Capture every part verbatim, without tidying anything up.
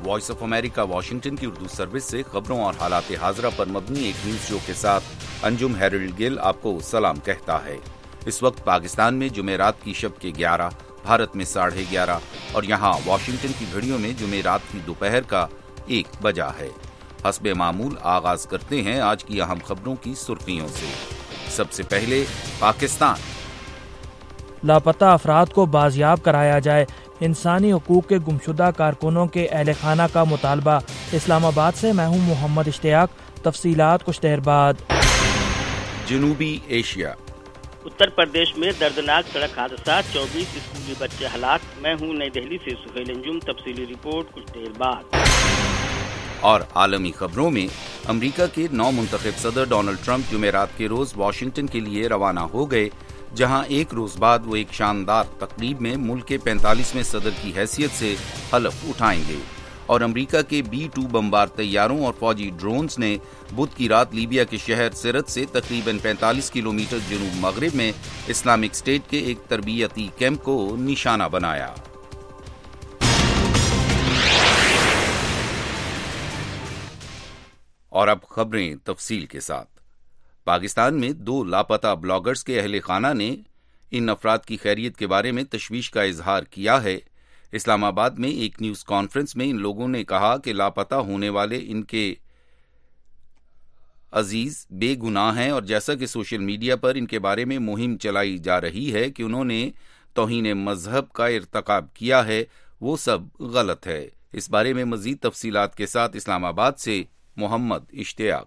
Voice of America Washington کی Urdu service سے خبروں اور حالات حاضرہ پر مبنی ایک نیوز شو کے ساتھ انجم ہیرلڈ گل آپ کو سلام کہتا ہے۔ اس وقت پاکستان میں جمعرات کی شب کے گیارہ، بھارت میں ساڑھے گیارہ اور یہاں واشنگٹن کی گھڑیوں میں جمعرات کی دوپہر کا ایک بجا ہے۔ حسب معمول آغاز کرتے ہیں آج کی اہم خبروں کی سرخیوں سے۔ سب سے پہلے پاکستان۔ لاپتہ افراد کو بازیاب کرایا جائے، انسانی حقوق کے گمشدہ کارکنوں کے اہل خانہ کا مطالبہ۔ اسلام آباد سے میں ہوں محمد اشتیاق، تفصیلات کچھ دیر بعد۔ جنوبی ایشیا۔ اتر پردیش میں دردناک سڑک حادثات، چوبیس اسکولی بچے ہلاک۔ میں ہوں نئی دہلی سے سہیل انجم، تفصیلی رپورٹ کچھ دیر بعد۔ اور عالمی خبروں میں امریکہ کے نو منتخب صدر ڈونلڈ ٹرمپ جمعرات کے روز واشنگٹن کے لیے روانہ ہو گئے، جہاں ایک روز بعد وہ ایک شاندار تقریب میں ملک کے پینتالیسویں صدر کی حیثیت سے حلف اٹھائیں گے۔ اور امریکہ کے بی ٹو بمبار طیاروں اور فوجی ڈرونز نے بدھ کی رات لیبیا کے شہر سرت سے تقریباً پینتالیس کلومیٹر جنوب مغرب میں اسلامک اسٹیٹ کے ایک تربیتی کیمپ کو نشانہ بنایا۔ اور اب خبریں تفصیل کے ساتھ۔ پاکستان میں دو لاپتہ بلاگرز کے اہل خانہ نے ان افراد کی خیریت کے بارے میں تشویش کا اظہار کیا ہے۔ اسلام آباد میں ایک نیوز کانفرنس میں ان لوگوں نے کہا کہ لاپتہ ہونے والے ان کے عزیز بے گناہ ہیں، اور جیسا کہ سوشل میڈیا پر ان کے بارے میں مہم چلائی جا رہی ہے کہ انہوں نے توہین مذہب کا ارتکاب کیا ہے، وہ سب غلط ہے۔ اس بارے میں مزید تفصیلات کے ساتھ اسلام آباد سے محمد اشتیاق۔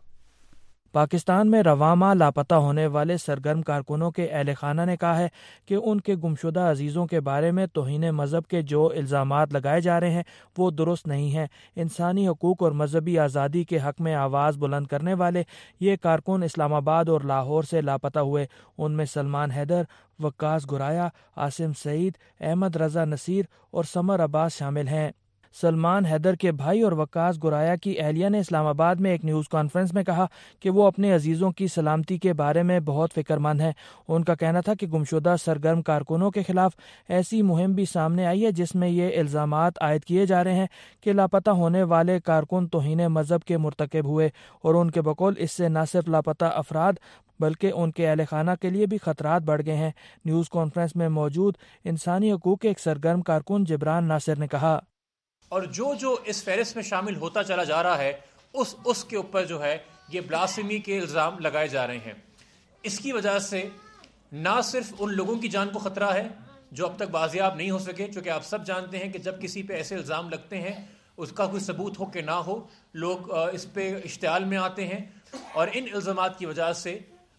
پاکستان میں رواں ماہ لاپتہ ہونے والے سرگرم کارکنوں کے اہل خانہ نے کہا ہے کہ ان کے گمشدہ عزیزوں کے بارے میں توہین مذہب کے جو الزامات لگائے جا رہے ہیں وہ درست نہیں ہیں۔ انسانی حقوق اور مذہبی آزادی کے حق میں آواز بلند کرنے والے یہ کارکن اسلام آباد اور لاہور سے لاپتہ ہوئے۔ ان میں سلمان حیدر، وقاص گرایا، عاصم سعید، احمد رضا نصیر اور سمر عباس شامل ہیں۔ سلمان حیدر کے بھائی اور وقاص گرایا کی اہلیہ نے اسلام آباد میں ایک نیوز کانفرنس میں کہا کہ وہ اپنے عزیزوں کی سلامتی کے بارے میں بہت فکر مند ہیں۔ ان کا کہنا تھا کہ گمشدہ سرگرم کارکنوں کے خلاف ایسی مہم بھی سامنے آئی ہے جس میں یہ الزامات عائد کیے جا رہے ہیں کہ لاپتہ ہونے والے کارکن توہین مذہب کے مرتکب ہوئے، اور ان کے بقول اس سے نہ صرف لاپتہ افراد بلکہ ان کے اہل خانہ کے لیے بھی خطرات بڑھ گئے ہیں۔ نیوز کانفرنس میں موجود انسانی حقوق کے ایک سرگرم کارکن جبران ناصر نے کہا، اور جو جو اس فہرست میں شامل ہوتا چلا جا رہا ہے اس اس کے اوپر جو ہے یہ بلاسفیمی کے الزام لگائے جا رہے ہیں۔ اس کی وجہ سے نہ صرف ان لوگوں کی جان کو خطرہ ہے جو اب تک بازیاب نہیں ہو سکے، چونکہ آپ سب جانتے ہیں کہ جب کسی پہ ایسے الزام لگتے ہیں اس کا کوئی ثبوت ہو کہ نہ ہو، لوگ اس پہ اشتعال میں آتے ہیں، اور ان الزامات کی وجہ سے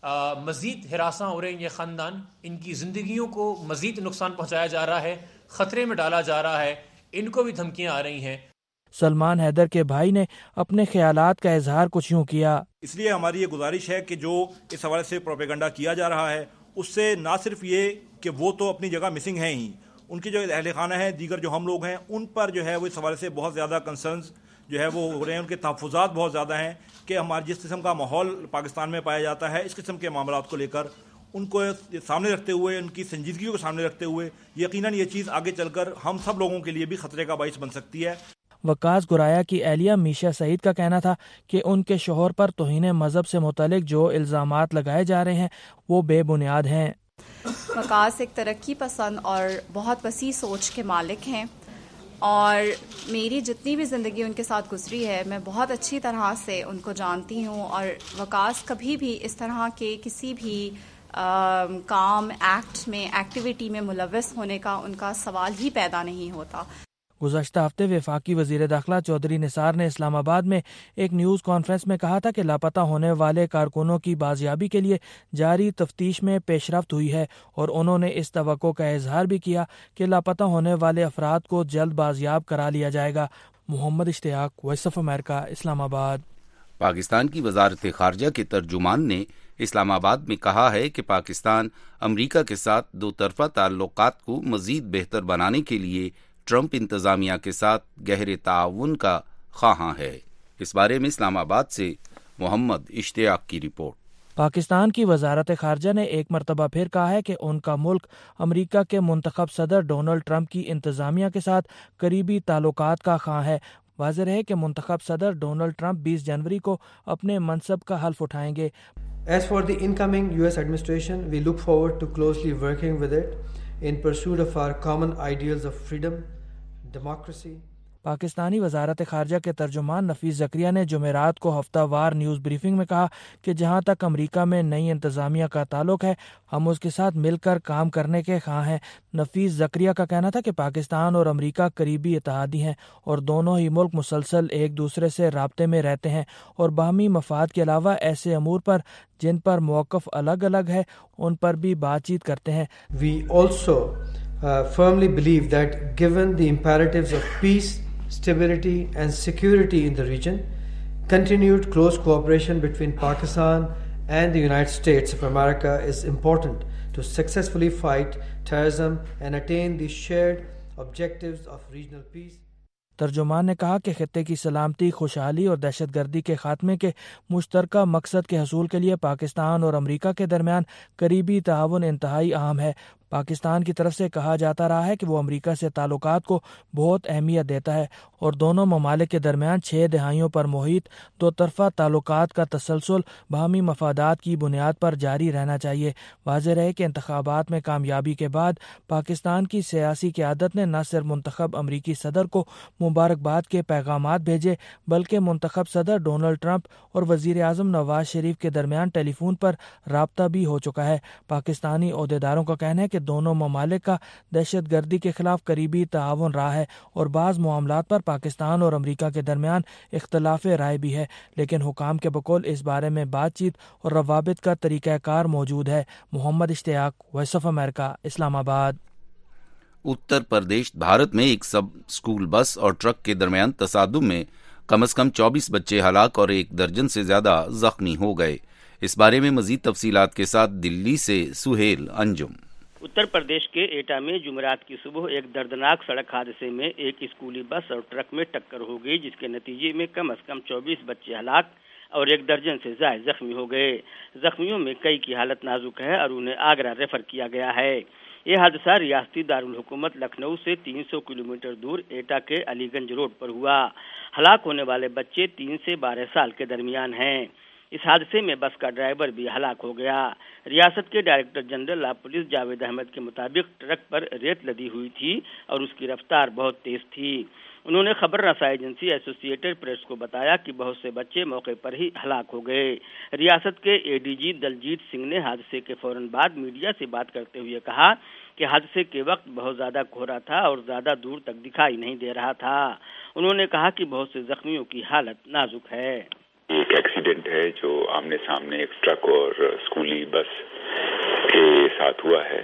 مزید ہراساں ہو رہے ہیں۔ یہ خاندان، ان کی زندگیوں کو مزید نقصان پہنچایا جا رہا ہے، خطرے میں ڈالا جا رہا ہے، ان کو بھی دھمکیاں آ رہی ہیں۔ سلمان حیدر کے بھائی نے اپنے خیالات کا اظہار کچھ یوں کیا، اس لیے ہماری یہ گزارش ہے کہ جو اس حوالے سے پروپیگنڈا کیا جا رہا ہے اس سے نہ صرف یہ کہ وہ تو اپنی جگہ مسنگ ہیں ہی، ان کے جو اہل خانہ ہیں، دیگر جو ہم لوگ ہیں، ان پر جو ہے وہ اس حوالے سے بہت زیادہ کنسرنز جو ہے وہ ہو رہے ہیں، ان کے تحفظات بہت زیادہ ہیں کہ ہمارے جس قسم کا ماحول پاکستان میں پایا جاتا ہے اس قسم کے معاملات کو لے کر ان کو سامنے رکھتے ہوئے، ان کی سنجیدگی کو سامنے رکھتے ہوئے یقیناً یہ چیز آگے چل کر ہم سب لوگوں کے لیے بھی خطرے کا باعث بن سکتی ہے۔ وقاص گرایا کی اہلیہ میشا سعید کا کہنا تھا کہ ان کے شوہر پر توہین مذہب سے متعلق جو الزامات لگائے جا رہے ہیں وہ بے بنیاد ہیں۔ وقاص ایک ترقی پسند اور بہت وسیع سوچ کے مالک ہیں، اور میری جتنی بھی زندگی ان کے ساتھ گزری ہے میں بہت اچھی طرح سے ان کو جانتی ہوں، اور وقاص کبھی بھی اس طرح کے کسی بھی کام، ایکٹ میں، ایکٹیویٹی میں ملوث ہونے کا ان کا سوال ہی پیدا نہیں ہوتا۔ گزشتہ ہفتے وفاقی وزیر داخلہ چودھری نثار نے اسلام آباد میں ایک نیوز کانفرنس میں کہا تھا کہ لاپتہ ہونے والے کارکنوں کی بازیابی کے لیے جاری تفتیش میں پیش رفت ہوئی ہے، اور انہوں نے اس توقع کا اظہار بھی کیا کہ لاپتہ ہونے والے افراد کو جلد بازیاب کرا لیا جائے گا۔ محمد اشتیاق، وائس آف امریکہ، اسلام آباد۔ پاکستان کی وزارت خارجہ کے ترجمان نے اسلام آباد میں کہا ہے کہ پاکستان امریکہ کے ساتھ دو طرفہ تعلقات کو مزید بہتر بنانے کے لیے ٹرمپ انتظامیہ کے ساتھ گہرے تعاون کا خواہاں ہے۔ اس بارے میں اسلام آباد سے محمد اشتیاق کی رپورٹ۔ پاکستان کی وزارت خارجہ نے ایک مرتبہ پھر کہا ہے کہ ان کا ملک امریکہ کے منتخب صدر ڈونلڈ ٹرمپ کی انتظامیہ کے ساتھ قریبی تعلقات کا خواہاں ہے۔ واضح رہے کہ منتخب صدر ڈونلڈ ٹرمپ بیس جنوری کو اپنے منصب کا حلف اٹھائیں گے۔ As for the incoming U S administration, we look forward to closely working with it in pursuit of our common ideals of freedom, democracy. Pakistani وزارت خارجہ کے ترجمان نفیس زکریا نے جمعرات کو ہفتہ وار نیوز بریفنگ میں کہا کہ جہاں تک امریکہ میں نئی انتظامیہ کا تعلق ہے ہم اس کے ساتھ مل کر کام کرنے کے خواہاں ہیں۔ نفیس زکریا کا کہنا تھا کہ پاکستان اور امریکہ قریبی اتحادی ہیں اور دونوں ہی ملک مسلسل ایک دوسرے سے رابطے میں رہتے ہیں اور باہمی مفاد کے علاوہ ایسے امور پر جن پر موقف الگ الگ ہے ان پر بھی بات چیت کرتے ہیں۔ We also uh, firmly believe that given the imperatives of peace, stability and security in the region, continued close cooperation between Pakistan and the United States of America is important to successfully fight terrorism and attain the shared objectives of regional peace. ترجمان نے کہا کہ خطے کی سلامتی، خوشحالی اور دہشت گردی کے خاتمے کے مشترکہ مقصد کے حصول کے لیے پاکستان اور امریکہ کے درمیان قریبی تعاون انتہائی اہم ہے۔ پاکستان کی طرف سے کہا جاتا رہا ہے کہ وہ امریکہ سے تعلقات کو بہت اہمیت دیتا ہے اور دونوں ممالک کے درمیان چھ دہائیوں پر محیط دو طرفہ تعلقات کا تسلسل باہمی مفادات کی بنیاد پر جاری رہنا چاہیے۔ واضح رہے کہ انتخابات میں کامیابی کے بعد پاکستان کی سیاسی قیادت نے نہ صرف منتخب امریکی صدر کو مبارکباد کے پیغامات بھیجے بلکہ منتخب صدر ڈونلڈ ٹرمپ اور وزیر اعظم نواز شریف کے درمیان ٹیلی فون پر رابطہ بھی ہو چکا ہے۔ پاکستانی عہدیداروں کا کہنا ہے کہ دونوں ممالک کا دہشت گردی کے خلاف قریبی تعاون رہا ہے اور بعض معاملات پر پاکستان اور امریکہ کے درمیان اختلاف رائے بھی ہے، لیکن حکام کے بقول اس بارے میں بات چیت اور روابط کا طریقہ کار موجود ہے۔ محمد اشتیاق، وائس آف امریکہ، اسلام آباد۔ اتر پردیش بھارت میں ایک سب اسکول بس اور ٹرک کے درمیان تصادم میں کم از کم چوبیس بچے ہلاک اور ایک درجن سے زیادہ زخمی ہو گئے۔ اس بارے میں مزید تفصیلات کے ساتھ دلی سے سہیل انجم۔ اتر پردیش کے ایٹا میں جمعرات کی صبح ایک دردناک سڑک حادثے میں ایک اسکولی بس اور ٹرک میں ٹکر ہو گئی جس کے نتیجے میں کم از کم چوبیس بچے ہلاک اور ایک درجن سے زائد زخمی ہو گئے۔ زخمیوں میں کئی کی حالت نازک ہے اور انہیں آگرہ ریفر کیا گیا ہے۔ یہ حادثہ ریاستی دارالحکومت لکھنؤ سے تین سو کلومیٹر دور ایٹا کے علی گنج روڈ پر ہوا۔ ہلاک ہونے والے بچے تین سے بارہ سال کے درمیان ہیں۔ اس حادثے میں بس کا ڈرائیور بھی ہلاک ہو گیا۔ ریاست کے director general of police Javed Ahmed کے مطابق ٹرک پر ریت لدی ہوئی تھی اور اس کی رفتار بہت تیز تھی۔ انہوں نے خبر رسائی ایجنسی ایسوسیٹڈ پریس کو بتایا کہ بہت سے بچے موقع پر ہی ہلاک ہو گئے۔ ریاست کے A D G Diljit Singh نے حادثے کے فوراً بعد میڈیا سے بات کرتے ہوئے کہا کہ حادثے کے وقت بہت زیادہ کہرا تھا اور زیادہ دور تک دکھائی نہیں دے رہا تھا۔ انہوں نے کہا کہ بہت سے زخمیوں کی حالت نازک ہے۔ ایک ایکسیڈنٹ ہے جو آمنے سامنے ایک ٹرک اور اسکولی بس کے ساتھ ہوا ہے۔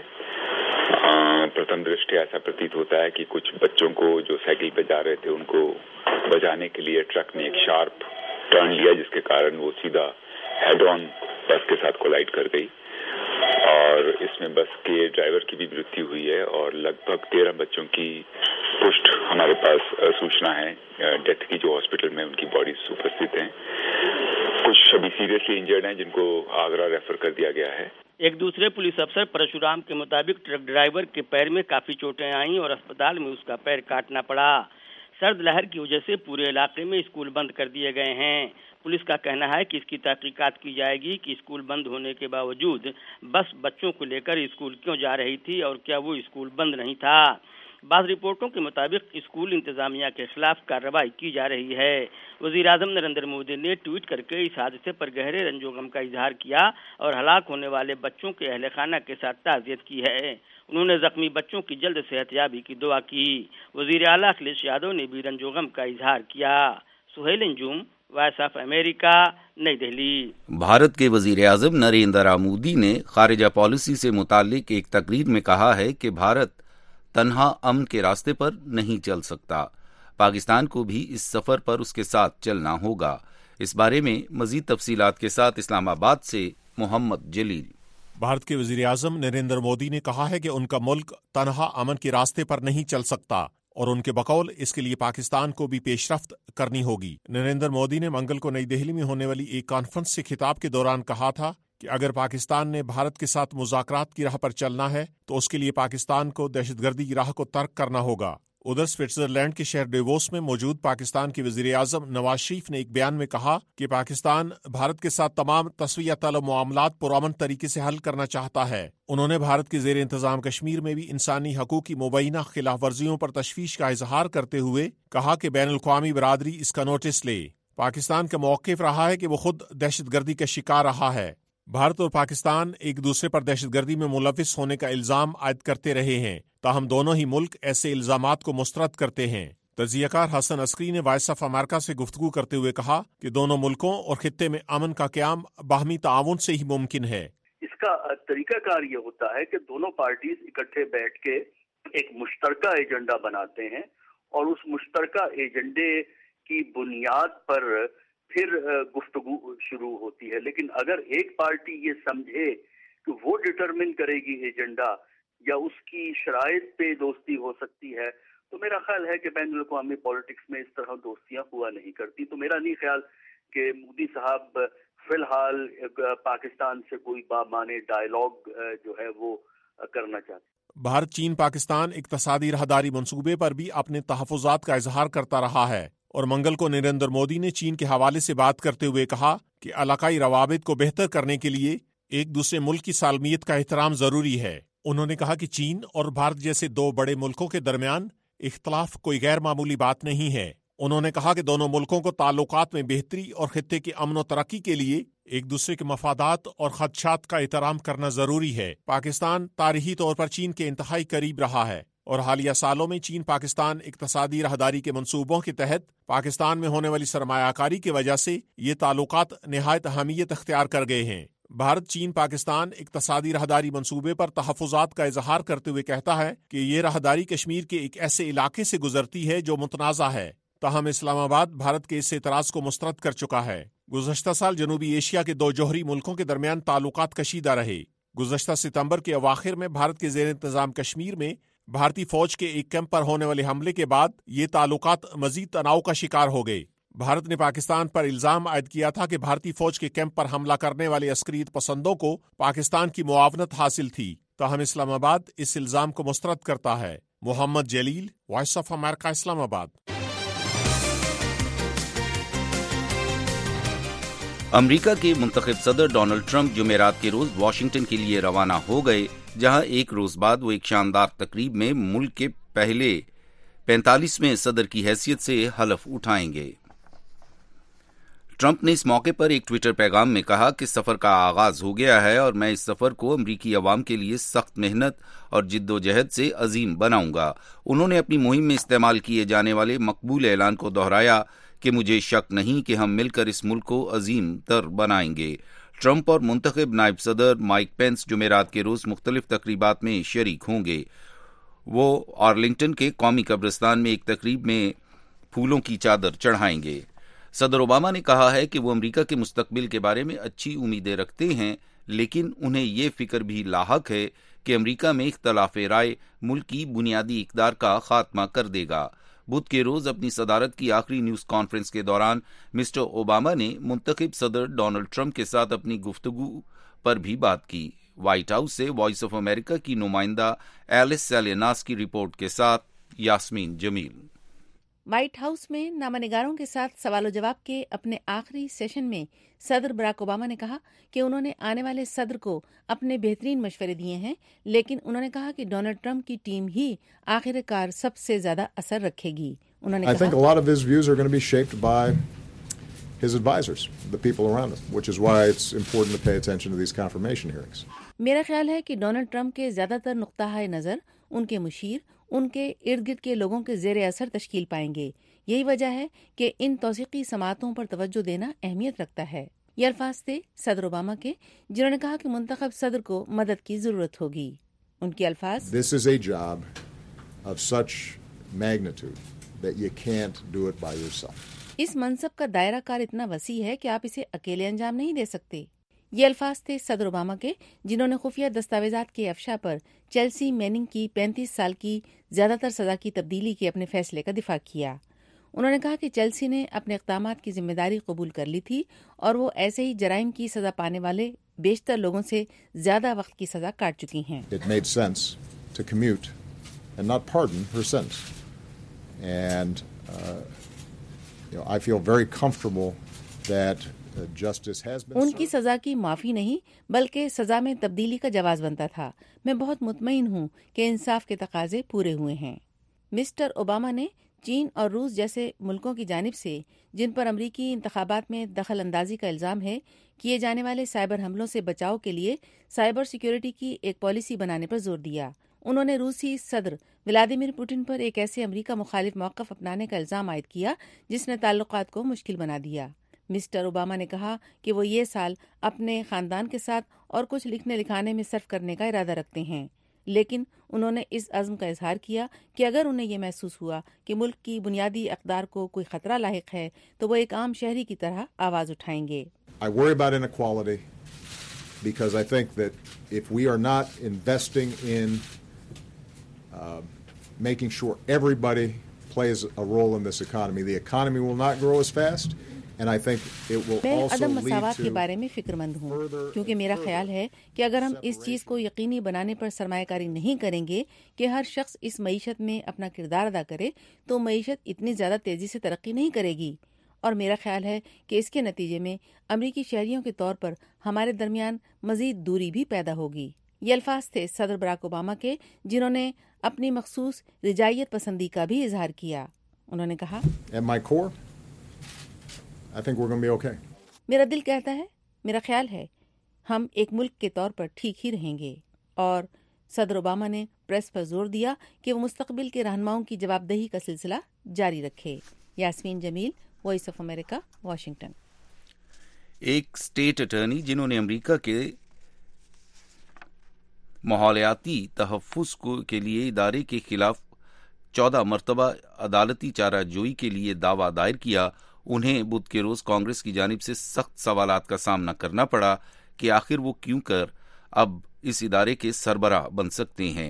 پرتم درشٹیا ایسا پرتیت ہوتا ہے کہ کچھ بچوں کو جو سائیکل پہ جا رہے تھے ان کو بچانے کے لیے ٹرک نے ایک شارپ ٹرن لیا جس کے کارن وہ سیدھا ہیڈ آن بس کے ساتھ کولائڈ کر گئی اور اس میں بس کے ڈرائیور کی بھی مرتیو ہوئی ہے اور لگ بھگ تیرہ بچوں کی پشٹ ہمارے پاس سوچنا ہے ڈیتھ کی جو ہاسپٹل میں ان کی باڈیز اپستھت ہیں۔ کچھ ابھی سیریسلی انجرڈ ہیں جن کو آگرہ ریفر کر دیا گیا ہے۔ ایک دوسرے پولیس افسر پرشورام کے مطابق ٹرک ڈرائیور کے پیر میں کافی چوٹیں آئیں اور اسپتال میں اس کا پیر کاٹنا پڑا۔ سرد لہر کی وجہ سے پورے علاقے میں اسکول بند کر دیے گئے ہیں۔ پولیس کا کہنا ہے کہ اس کی تحقیقات کی جائے گی کہ اسکول بند ہونے کے باوجود بس بچوں کو لے کر اسکول کیوں جا رہی تھی اور کیا وہ اسکول بند نہیں تھا۔ بعض رپورٹوں کے مطابق اسکول انتظامیہ کے خلاف کارروائی کی جا رہی ہے۔ وزیر اعظم نریندر مودی نے ٹویٹ کر کے اس حادثے پر گہرے رنج و غم کا اظہار کیا اور ہلاک ہونے والے بچوں کے اہل خانہ کے ساتھ تعزیت کی ہے۔ انہوں نے زخمی بچوں کی جلد صحت یابی کی دعا کی۔ وزیر اعلیٰ اکھلیش یادو نے بھی رنج و غم کا اظہار کیا۔ Sohail Anjum, Voice of America, Nai Delhi. Bharat کے وزیر اعظم نریندر مودی نے خارجہ پالیسی سے متعلق ایک تقریر میں کہا ہے کہ بھارت تنہا امن کے راستے پر نہیں چل سکتا، پاکستان کو بھی اس سفر پر اس کے ساتھ چلنا ہوگا۔ اس بارے میں مزید تفصیلات کے ساتھ اسلام آباد سے محمد جلیل۔ بھارت کے وزیر اعظم نریندر مودی نے کہا ہے کہ ان کا ملک تنہا امن کے راستے پر نہیں چل سکتا اور ان کے بقول اس کے لیے پاکستان کو بھی پیش رفت کرنی ہوگی۔ نریندر مودی نے منگل کو نئی دہلی میں ہونے والی ایک کانفرنس سے خطاب کے دوران کہا تھا کہ اگر پاکستان نے بھارت کے ساتھ مذاکرات کی راہ پر چلنا ہے تو اس کے لیے پاکستان کو دہشت گردی کی راہ کو ترک کرنا ہوگا۔ ادھر سوئٹزرلینڈ کے شہر ڈیووس میں موجود پاکستان کے وزیر اعظم نواز شریف نے ایک بیان میں کہا کہ پاکستان بھارت کے ساتھ تمام تسویہ طلب معاملات پرامن طریقے سے حل کرنا چاہتا ہے۔ انہوں نے بھارت کے زیر انتظام کشمیر میں بھی انسانی حقوق کی مبینہ خلاف ورزیوں پر تشویش کا اظہار کرتے ہوئے کہا کہ بین الاقوامی برادری اس کا نوٹس لے۔ پاکستان کا موقف رہا ہے کہ وہ خود دہشت گردی کا شکار رہا ہے۔ بھارت اور پاکستان ایک دوسرے پر دہشت گردی میں ملوث ہونے کا الزام عائد کرتے رہے ہیں، تاہم دونوں ہی ملک ایسے الزامات کو مسترد کرتے ہیں۔ تجزیہ کار حسن عسکری نے وائس آف امریکہ سے گفتگو کرتے ہوئے کہا کہ دونوں ملکوں اور خطے میں امن کا قیام باہمی تعاون سے ہی ممکن ہے۔ اس کا طریقہ کار یہ ہوتا ہے کہ دونوں پارٹیز اکٹھے بیٹھ کے ایک مشترکہ ایجنڈا بناتے ہیں اور اس مشترکہ ایجنڈے کی بنیاد پر پھر گفتگو شروع ہوتی ہے۔ لیکن اگر ایک پارٹی یہ سمجھے کہ وہ ڈٹرمن کرے گی ایجنڈا یا اس کی شرائط پہ دوستی ہو سکتی ہے، تو میرا خیال ہے کہ بین الاقوامی پالیٹکس میں اس طرح دوستیاں ہوا نہیں کرتی۔ تو میرا نہیں خیال کہ مودی صاحب فی الحال پاکستان سے کوئی بامعنی ڈائیلاگ جو ہے وہ کرنا چاہتے۔ بھارت چین پاکستان اقتصادی راہداری منصوبے پر بھی اپنے تحفظات کا اظہار کرتا رہا ہے، اور منگل کو نریندر مودی نے چین کے حوالے سے بات کرتے ہوئے کہا کہ علاقائی روابط کو بہتر کرنے کے لیے ایک دوسرے ملک کی سالمیت کا احترام ضروری ہے۔ انہوں نے کہا کہ چین اور بھارت جیسے دو بڑے ملکوں کے درمیان اختلاف کوئی غیر معمولی بات نہیں ہے۔ انہوں نے کہا کہ دونوں ملکوں کو تعلقات میں بہتری اور خطے کی امن و ترقی کے لیے ایک دوسرے کے مفادات اور خدشات کا احترام کرنا ضروری ہے۔ پاکستان تاریخی طور پر چین کے انتہائی قریب رہا ہے، اور حالیہ سالوں میں چین پاکستان اقتصادی راہداری کے منصوبوں کے تحت پاکستان میں ہونے والی سرمایہ کاری کی وجہ سے یہ تعلقات نہایت اہمیت اختیار کر گئے ہیں۔ بھارت چین پاکستان اقتصادی راہداری منصوبے پر تحفظات کا اظہار کرتے ہوئے کہتا ہے کہ یہ راہداری کشمیر کے ایک ایسے علاقے سے گزرتی ہے جو متنازع ہے، تاہم اسلام آباد بھارت کے اس اعتراض کو مسترد کر چکا ہے۔ گزشتہ سال جنوبی ایشیا کے دو جوہری ملکوں کے درمیان تعلقات کشیدہ رہے۔ گزشتہ ستمبر کے اواخر میں بھارت کے زیر انتظام کشمیر میں بھارتی فوج کے ایک کیمپ پر ہونے والے حملے کے بعد یہ تعلقات مزید تناؤ کا شکار ہو گئے۔ بھارت نے پاکستان پر الزام عائد کیا تھا کہ بھارتی فوج کے کیمپ پر حملہ کرنے والے عسکریت پسندوں کو پاکستان کی معاونت حاصل تھی، تاہم اسلام آباد اس الزام کو مسترد کرتا ہے۔ محمد جلیل، وائس آف امریکہ، اسلام آباد۔ امریکہ کے منتخب صدر ڈونلڈ ٹرمپ جمعرات کے روز واشنگٹن کے لیے روانہ ہو گئے، جہاں ایک روز بعد وہ ایک شاندار تقریب میں ملک کے پہلے پینتالیسویں صدر کی حیثیت سے حلف اٹھائیں گے۔ ٹرمپ نے اس موقع پر ایک ٹویٹر پیغام میں کہا کہ سفر کا آغاز ہو گیا ہے اور میں اس سفر کو امریکی عوام کے لیے سخت محنت اور جد و جہد سے عظیم بناؤں گا۔ انہوں نے اپنی مہم میں استعمال کیے جانے والے مقبول اعلان کو دہرایا کہ مجھے شک نہیں کہ ہم مل کر اس ملک کو عظیم تر بنائیں گے۔ ٹرمپ اور منتخب نائب صدر مائک پینس جمعرات کے روز مختلف تقریبات میں شریک ہوں گے۔ وہ آرلنگٹن کے قومی قبرستان میں ایک تقریب میں پھولوں کی چادر چڑھائیں گے۔ صدر اوباما نے کہا ہے کہ وہ امریکہ کے مستقبل کے بارے میں اچھی امیدیں رکھتے ہیں، لیکن انہیں یہ فکر بھی لاحق ہے کہ امریکہ میں اختلاف رائے ملک کی بنیادی اقدار کا خاتمہ کر دے گا۔ بدھ کے روز اپنی صدارت کی آخری نیوز کانفرنس کے دوران مسٹر اوباما نے منتخب صدر ڈونلڈ ٹرمپ کے ساتھ اپنی گفتگو پر بھی بات کی۔ وائٹ ہاؤس سے وائس آف امریکہ کی نمائندہ ایلس سیلیناس کی رپورٹ کے ساتھ یاسمین جمیل۔ وائٹ ہاؤس میں نامہ نگاروں کے ساتھ سوال و جواب کے اپنے آخری سیشن میں صدر براک اوباما نے کہا کہ انہوں نے آنے والے صدر کو اپنے بہترین مشورے دیے ہیں، لیکن انہوں نے کہا کہ ڈونلڈ ٹرمپ کی ٹیم ہی آخر کار سب سے زیادہ اثر رکھے گی۔ انہوں نے کہا I think a lot of his views are going to be shaped by his advisors, the people around him, which is why it's important to pay attention to these confirmation hearings. میرا خیال ہے کہ Donald Trump کے زیادہ تر نقطہ نظر ان کے مشیر، ان کے ارد گرد کے لوگوں کے زیر اثر تشکیل پائیں گے۔ یہی وجہ ہے کہ ان توثیقی سماعتوں پر توجہ دینا اہمیت رکھتا ہے۔ یہ الفاظ تھے صدر اوباما کے، جنہوں نے کہا کہ منتخب صدر کو مدد کی ضرورت ہوگی۔ ان کے الفاظ This is a job of such magnitude that you can't do it by yourself. اس منصب کا دائرہ کار اتنا وسیع ہے کہ آپ اسے اکیلے انجام نہیں دے سکتے۔ یہ الفاظ تھے صدر اوباما کے، جنہوں نے خفیہ دستاویزات کے افشا پر چیلسی میننگ کی پینتیس سال کی زیادہ تر سزا کی تبدیلی کے اپنے فیصلے کا دفاع کیا۔ انہوں نے کہا کہ چیلسی نے اپنے اقدامات کی ذمہ داری قبول کر لی تھی اور وہ ایسے ہی جرائم کی سزا پانے والے بیشتر لوگوں سے زیادہ وقت کی سزا کاٹ چکی ہیں۔ It made sense to commute and not pardon her sentence. and uh, you know, I feel very comfortable that uh, justice has been ان کی served. سزا کی معافی نہیں بلکہ سزا میں تبدیلی کا جواز بنتا تھا. میں بہت مطمئن ہوں کہ انصاف کے تقاضے پورے ہوئے ہیں. مسٹر اوباما نے چین اور روس جیسے ملکوں کی جانب سے جن پر امریکی انتخابات میں دخل اندازی کا الزام ہے کیے جانے والے سائبر حملوں سے بچاؤ کے لیے سائبر سیکیورٹی کی ایک پالیسی بنانے پر زور دیا. انہوں نے روسی صدر ولادیمیر پوٹن پر ایک ایسے امریکہ مخالف موقف اپنانے کا الزام عائد کیا جس نے تعلقات کو مشکل بنا دیا. مسٹر اوباما نے کہا کہ وہ یہ سال اپنے خاندان کے ساتھ اور کچھ لکھنے لکھانے میں صرف کرنے کا ارادہ رکھتے ہیں، لیکن انہوں نے اس عزم کا اظہار کیا کہ اگر انہیں یہ محسوس ہوا کہ ملک کی بنیادی اقدار کو کوئی خطرہ لاحق ہے تو وہ ایک عام شہری کی طرح آواز اٹھائیں گے. I worry about inequality because I think that if we are not investing in uh, making sure everybody plays a role in this economy, the economy will not grow as fast, and I think it will میں also عدم lead مساوات کے to بارے میں فکر مند ہوں کیونکہ میرا خیال ہے کہ اگر ہم اس چیز کو یقینی بنانے پر سرمایہ کاری نہیں کریں گے کہ ہر شخص اس معیشت میں اپنا کردار ادا کرے تو معیشت اتنی زیادہ تیزی سے ترقی نہیں کرے گی، اور میرا خیال ہے کہ اس کے نتیجے میں امریکی شہریوں کے طور پر ہمارے درمیان مزید دوری بھی پیدا ہوگی. یہ الفاظ تھے صدر براک اوباما کے جنہوں نے اپنی مخصوص رجائیت پسندی کا بھی اظہار کیا. انہوں نے کہا At my core, I think we're going to be okay. میرا دل کہتا ہے، میرا خیال ہے ہم ایک ملک کے طور پر ٹھیک ہی رہیں گے. اور صدر اوباما نے پریس پر زور دیا کہ وہ مستقبل کے رہنماؤں کی جواب دہی کا سلسلہ جاری رکھے. Yasmeen Jamil, Voice of America, Washington. ایک اسٹیٹ اٹارنی جنہوں نے امریکہ کے ماحولیاتی تحفظ کے لیے ادارے کے خلاف چودہ مرتبہ عدالتی چارہ جوئی کے لیے دعویٰ دائر کیا، انہیں بدھ کے روز کانگریس کی جانب سے سخت سوالات کا سامنا کرنا پڑا کہ آخر وہ کیوں کر اب اس ادارے کے سربراہ بن سکتے ہیں.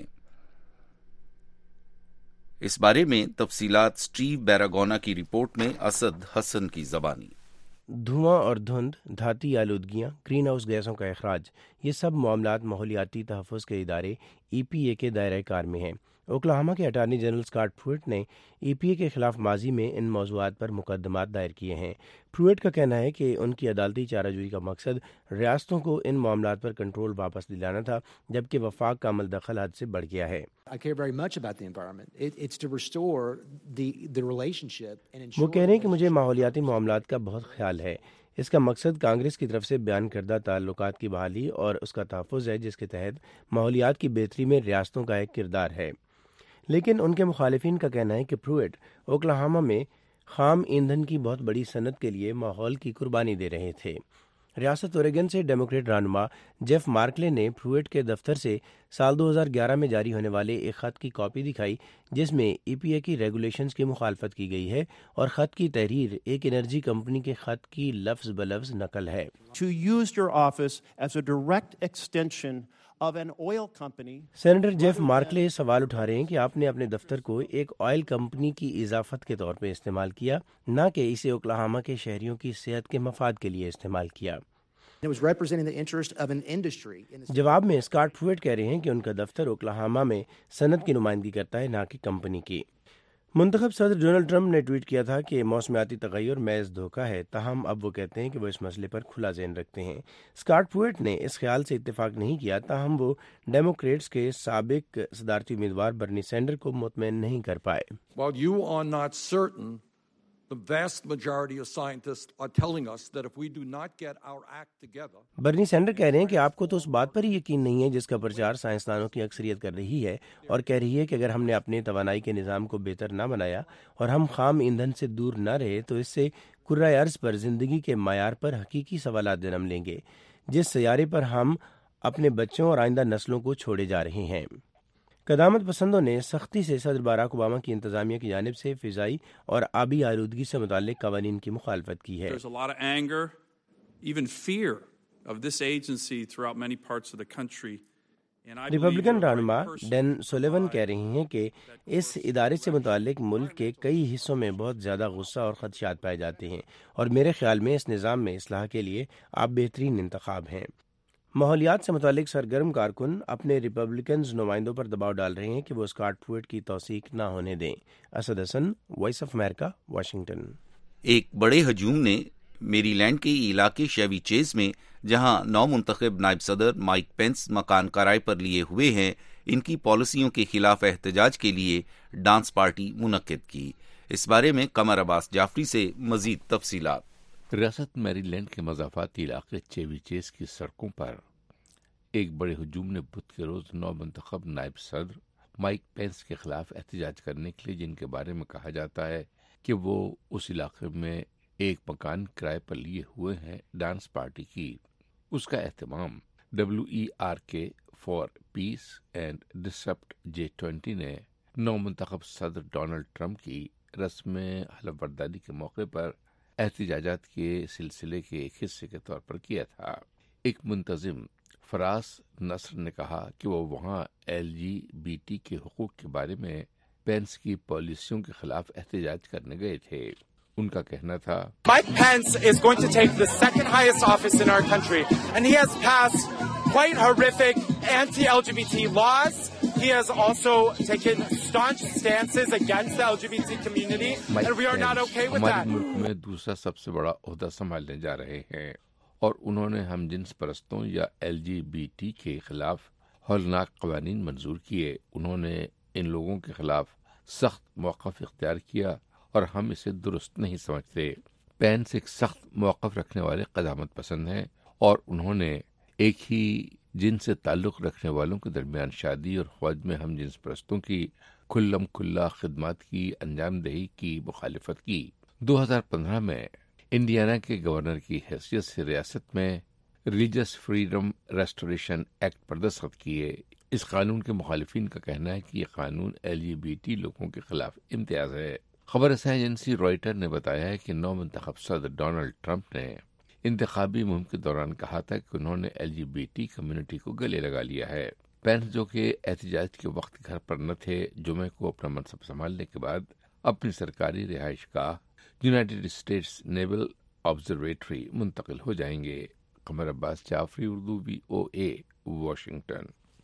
اس بارے میں تفصیلات سٹیو بیراگونا کی رپورٹ میں. اسد حسن کی زبانی. دھواں اور دھند، دھاتی آلودگیاں، گرین ہاؤس گیسوں کا اخراج، یہ سب معاملات ماحولیاتی تحفظ کے ادارے ای پی اے کے دائرۂ کار میں ہیں. اوکلاہوما کے اٹارنی جنرل اسکاٹ پروئٹ نے ای پی اے کے خلاف ماضی میں ان موضوعات پر مقدمات دائر کیے ہیں. پروئٹ کا کہنا ہے کہ ان کی عدالتی چارہ جوئی کا مقصد ریاستوں کو ان معاملات پر کنٹرول واپس دلانا تھا، جبکہ وفاق کا عمل دخل حد سے بڑھ گیا ہے. وہ کہہ رہے ہیں کہ مجھے ماحولیاتی معاملات کا بہت خیال ہے. اس کا مقصد کانگریس کی طرف سے بیان کردہ تعلقات کی بحالی اور اس کا تحفظ ہے جس کے تحت ماحولیات کی بہتری میں ریاستوں کا ایک کردار ہے. لیکن ان کے مخالفین کا کہنا ہے کہ پروئٹ اوکلاہوما میں خام ایندھن کی بہت بڑی صنعت کے لیے ماحول کی قربانی دے رہے تھے. ریاست اوریگن سے ڈیموکریٹ رہنما جیف مارکلے نے پروئٹ کے دفتر سے سال دو ہزار گیارہ میں جاری ہونے والے ایک خط کی کاپی دکھائی جس میں ای پی اے کی ریگولیشنز کی مخالفت کی گئی ہے، اور خط کی تحریر ایک انرجی کمپنی کے خط کی لفظ بلفظ نقل ہے. To use your office as a direct extension of an oil company. Senator Jeff Merkley سوال اٹھا رہے ہیں کہ آپ نے اپنے دفتر کو ایک آئل کمپنی کی اضافت کے طور پہ استعمال کیا، نہ کہ اسے اوکلاہوما کے شہریوں کی صحت کے مفاد کے لیے استعمال کیا. جواب میں اسکاٹ پروئٹ کہہ رہے ہیں کہ ان کا دفتر اوکلاہوما میں صنعت کی نمائندگی کرتا ہے، نہ کہ کمپنی کی. منتخب صدر ڈونلڈ ٹرمپ نے ٹویٹ کیا تھا کہ موسمیاتی تغیر محض دھوکہ ہے، تاہم اب وہ کہتے ہیں کہ وہ اس مسئلے پر کھلا ذہن رکھتے ہیں. اسکاٹ پروئٹ نے اس خیال سے اتفاق نہیں کیا، تاہم وہ ڈیموکریٹس کے سابق صدارتی امیدوار برنی سینڈر کو مطمئن نہیں کر پائے. While you are not certain, the vast majority of scientists are telling us that if we do not get our act together. Bernie Sander کہہ رہے ہیں کہ آپ کو تو اس بات پر ہی یقین نہیں ہے جس کا پرچار سائنسدانوں کی اکثریت کر رہی ہے، اور کہہ رہی ہے کہ اگر ہم نے اپنے توانائی کے نظام کو بہتر نہ بنایا اور ہم خام ایندھن سے دور نہ رہے تو اس سے کرۂ ارض پر زندگی کے معیار پر حقیقی سوالات جنم لیں گے، جس سیارے پر ہم اپنے بچوں اور آئندہ نسلوں کو چھوڑے جا رہے ہیں. قدامت پسندوں نے سختی سے صدر باراک اوباما کی انتظامیہ کی جانب سے فضائی اور آبی آلودگی سے متعلق قوانین کی مخالفت کی ہے. ریپبلکن رہنما ڈین سولیون کہہ رہی ہیں کہ اس ادارے سے متعلق ملک کے کئی حصوں میں بہت زیادہ غصہ اور خدشات پائے جاتے ہیں، اور میرے خیال میں اس نظام میں اصلاح کے لیے آپ بہترین انتخاب ہیں. ماحولیات سے متعلق سرگرم کارکن اپنے ریپبلکنز نمائندوں پر دباؤ ڈال رہے ہیں کہ وہ اسکاٹ پروئٹ کی توثیق نہ ہونے دیں۔ Asad Hasan, voice of America, Washington. ایک بڑے ہجوم نے میری لینڈ کے علاقے شیوی چیز میں، جہاں نو منتخب نائب صدر مائک پینس مکان کرائے پر لیے ہوئے ہیں، ان کی پالیسیوں کے خلاف احتجاج کے لیے ڈانس پارٹی منعقد کی۔ اس بارے میں قمر عباس جعفری سے مزید تفصیلات۔ ریاست میری لینڈ کے مضافاتی علاقے چیوی چیز کی سڑکوں پر ایک بڑے ہجوم نے بدھ کے روز نو منتخب نائب صدر مائک پینس کے خلاف احتجاج کرنے کے لیے، جن کے بارے میں کہا جاتا ہے کہ وہ اس علاقے میں ایک مکان کرائے پر لیے ہوئے ہیں، ڈانس پارٹی کی۔ اس کا اہتمام W E R K for peace and disrupt J twenty نے نو منتخب صدر ڈونلڈ ٹرمپ کی رسم حلف برداری کے موقع پر احتجاجات کے سلسلے کے ایک حصے کے طور پر کیا تھا۔ ایک منتظم فراس نصر نے کہا کہ وہ وہاں ایل جی بی ٹی کے حقوق کے بارے میں پینس کی پالیسیوں کے خلاف احتجاج کرنے گئے تھے۔ ان کا کہنا تھا، Mike Pence is going to take the second highest office in our country, and he has passed quite horrific anti-L G B T laws. He has also taken staunch stances against the L G B T community, and we are not okay with that. ہمارے ملک میں دوسرا سب سے بڑا عہدہ سنبھالنے جا رہے ہیں، اور انہوں نے ہم جنس پرستوں یا ایل جی بی ٹی کے خلاف ہولناک قوانین منظور کیے۔ انہوں نے ان لوگوں کے خلاف سخت موقف اختیار کیا اور ہم اسے درست نہیں سمجھتے۔ پینس ایک سخت موقف رکھنے والے قدامت پسند ہیں، اور انہوں نے ایک ہی جنس سے تعلق رکھنے والوں کے درمیان شادی اور فوج میں ہم جنس پرستوں کی کھلم کھلا خدمات کی انجام دہی کی مخالفت کی۔ دو ہزار پندرہ میں انڈیانا کے گورنر کی حیثیت سے ریاست میں ریلیجس فریڈم ریسٹوریشن ایکٹ پر دستخط کیے۔ اس قانون کے مخالفین کا کہنا ہے کہ یہ قانون ایل جی بی ٹی لوگوں کے خلاف امتیاز ہے۔ خبر رساں ایجنسی رائٹر نے بتایا ہے کہ نو منتخب صدر ڈونلڈ ٹرمپ نے انتخابی مہم کے دوران کہا تھا کہ انہوں نے L G B T community کو گلے لگا لیا ہے۔ پینس، جو کہ احتجاج کے وقت گھر پر نہ تھے، جمعے کو اپنا منصب سنبھالنے کے بعد اپنی سرکاری رہائش گاہ یونائیٹڈ اسٹیٹس نیول آبزرویٹری منتقل ہو جائیں گے۔ Qamar Abbas Jafri, Urdu V O A, Washington.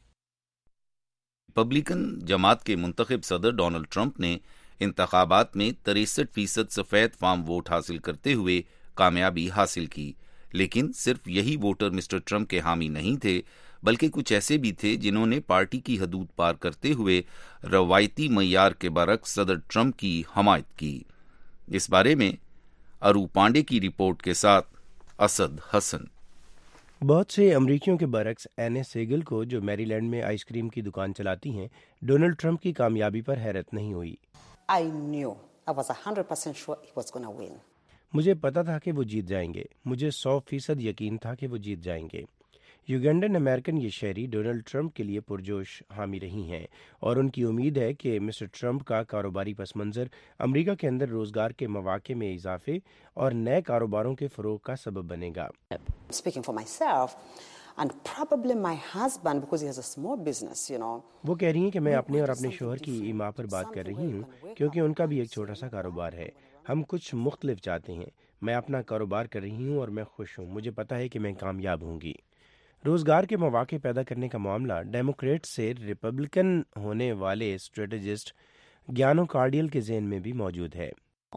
Republican جماعت کے منتخب صدر ڈونلڈ ٹرمپ نے انتخابات میں تریسٹھ فیصد سفید فام ووٹ حاصل کرتے ہوئے کامیابی حاصل کی، لیکن صرف یہی ووٹر مسٹر ٹرمپ کے حامی نہیں تھے، بلکہ کچھ ایسے بھی تھے جنہوں نے پارٹی کی حدود پار کرتے ہوئے روایتی معیار کے برعکس صدر ٹرمپ کی حمایت کی۔ اس بارے میں ارو پانڈے کی رپورٹ کے ساتھ اسد حسن۔ بہت سے امریکیوں کے برعکس اینے سیگل کو، جو میری لینڈ میں آئس کریم کی دکان چلاتی ہیں، ڈونلڈ ٹرمپ کی کامیابی پر حیرت نہیں ہوئی۔ I knew, I was one hundred percent sure he was going to win. مجھے پتا تھا کہ وہ جیت جائیں گے، مجھے سو فیصد یقین تھا کہ وہ جیت جائیں گے۔ یوگینڈن امریکن یہ شہری ڈونلڈ ٹرمپ کے لیے پرجوش حامی رہی ہیں، اور ان کی امید ہے کہ مسٹر ٹرمپ کا کاروباری پس منظر امریکہ کے اندر روزگار کے مواقع میں اضافے اور نئے کاروباروں کے فروغ کا سبب بنے گا۔ Speaking for myself, and probably my husband, because he has a small business, you know. وہ کہہ رہی ہیں کہ میں اپنے اور اپنے شوہر کی ایما پر بات کر رہی ہوں، کیونکہ ان کا بھی ایک چھوٹا سا کاروبار ہے۔ ہم کچھ مختلف چاہتے ہیں۔ میں اپنا کاروبار کر رہی ہوں اور میں خوش ہوں۔ مجھے پتا ہے کہ میں کامیاب ہوں گی۔ روزگار کے مواقع پیدا کرنے کا معاملہ ڈیموکریٹ سے ریپبلکن ہونے والے اسٹریٹجسٹ گیانو کارڈیل کے ذہن میں بھی موجود ہے۔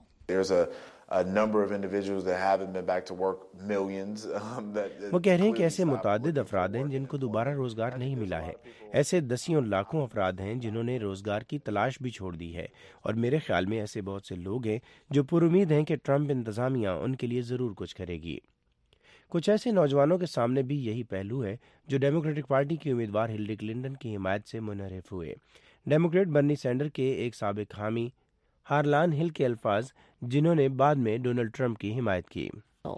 وہ کہہ رہے ہیں کہ ایسے متعدد افراد ہیں جن کو دوبارہ روزگار نہیں ملا ہے۔ ایسے دسیوں لاکھوں افراد ہیں جنہوں نے روزگار کی تلاش بھی چھوڑ دی ہے، اور میرے خیال میں ایسے بہت سے لوگ ہیں جو پر امید ہیں کہ ٹرمپ انتظامیہ ان کے لیے ضرور کچھ کرے گی۔ کچھ ایسے نوجوانوں کے سامنے بھی یہی پہلو ہے جو ڈیموکریٹک پارٹی کی امیدوار ہلری کلنٹن کی حمایت سے منحرف ہوئے۔ ڈیموکریٹ برنی سینڈر کے ایک سابق حامی ہارلان ہل کے الفاظ، جنہوں نے بعد میں ڈونلڈ ٹرمپ کی حمایت کی۔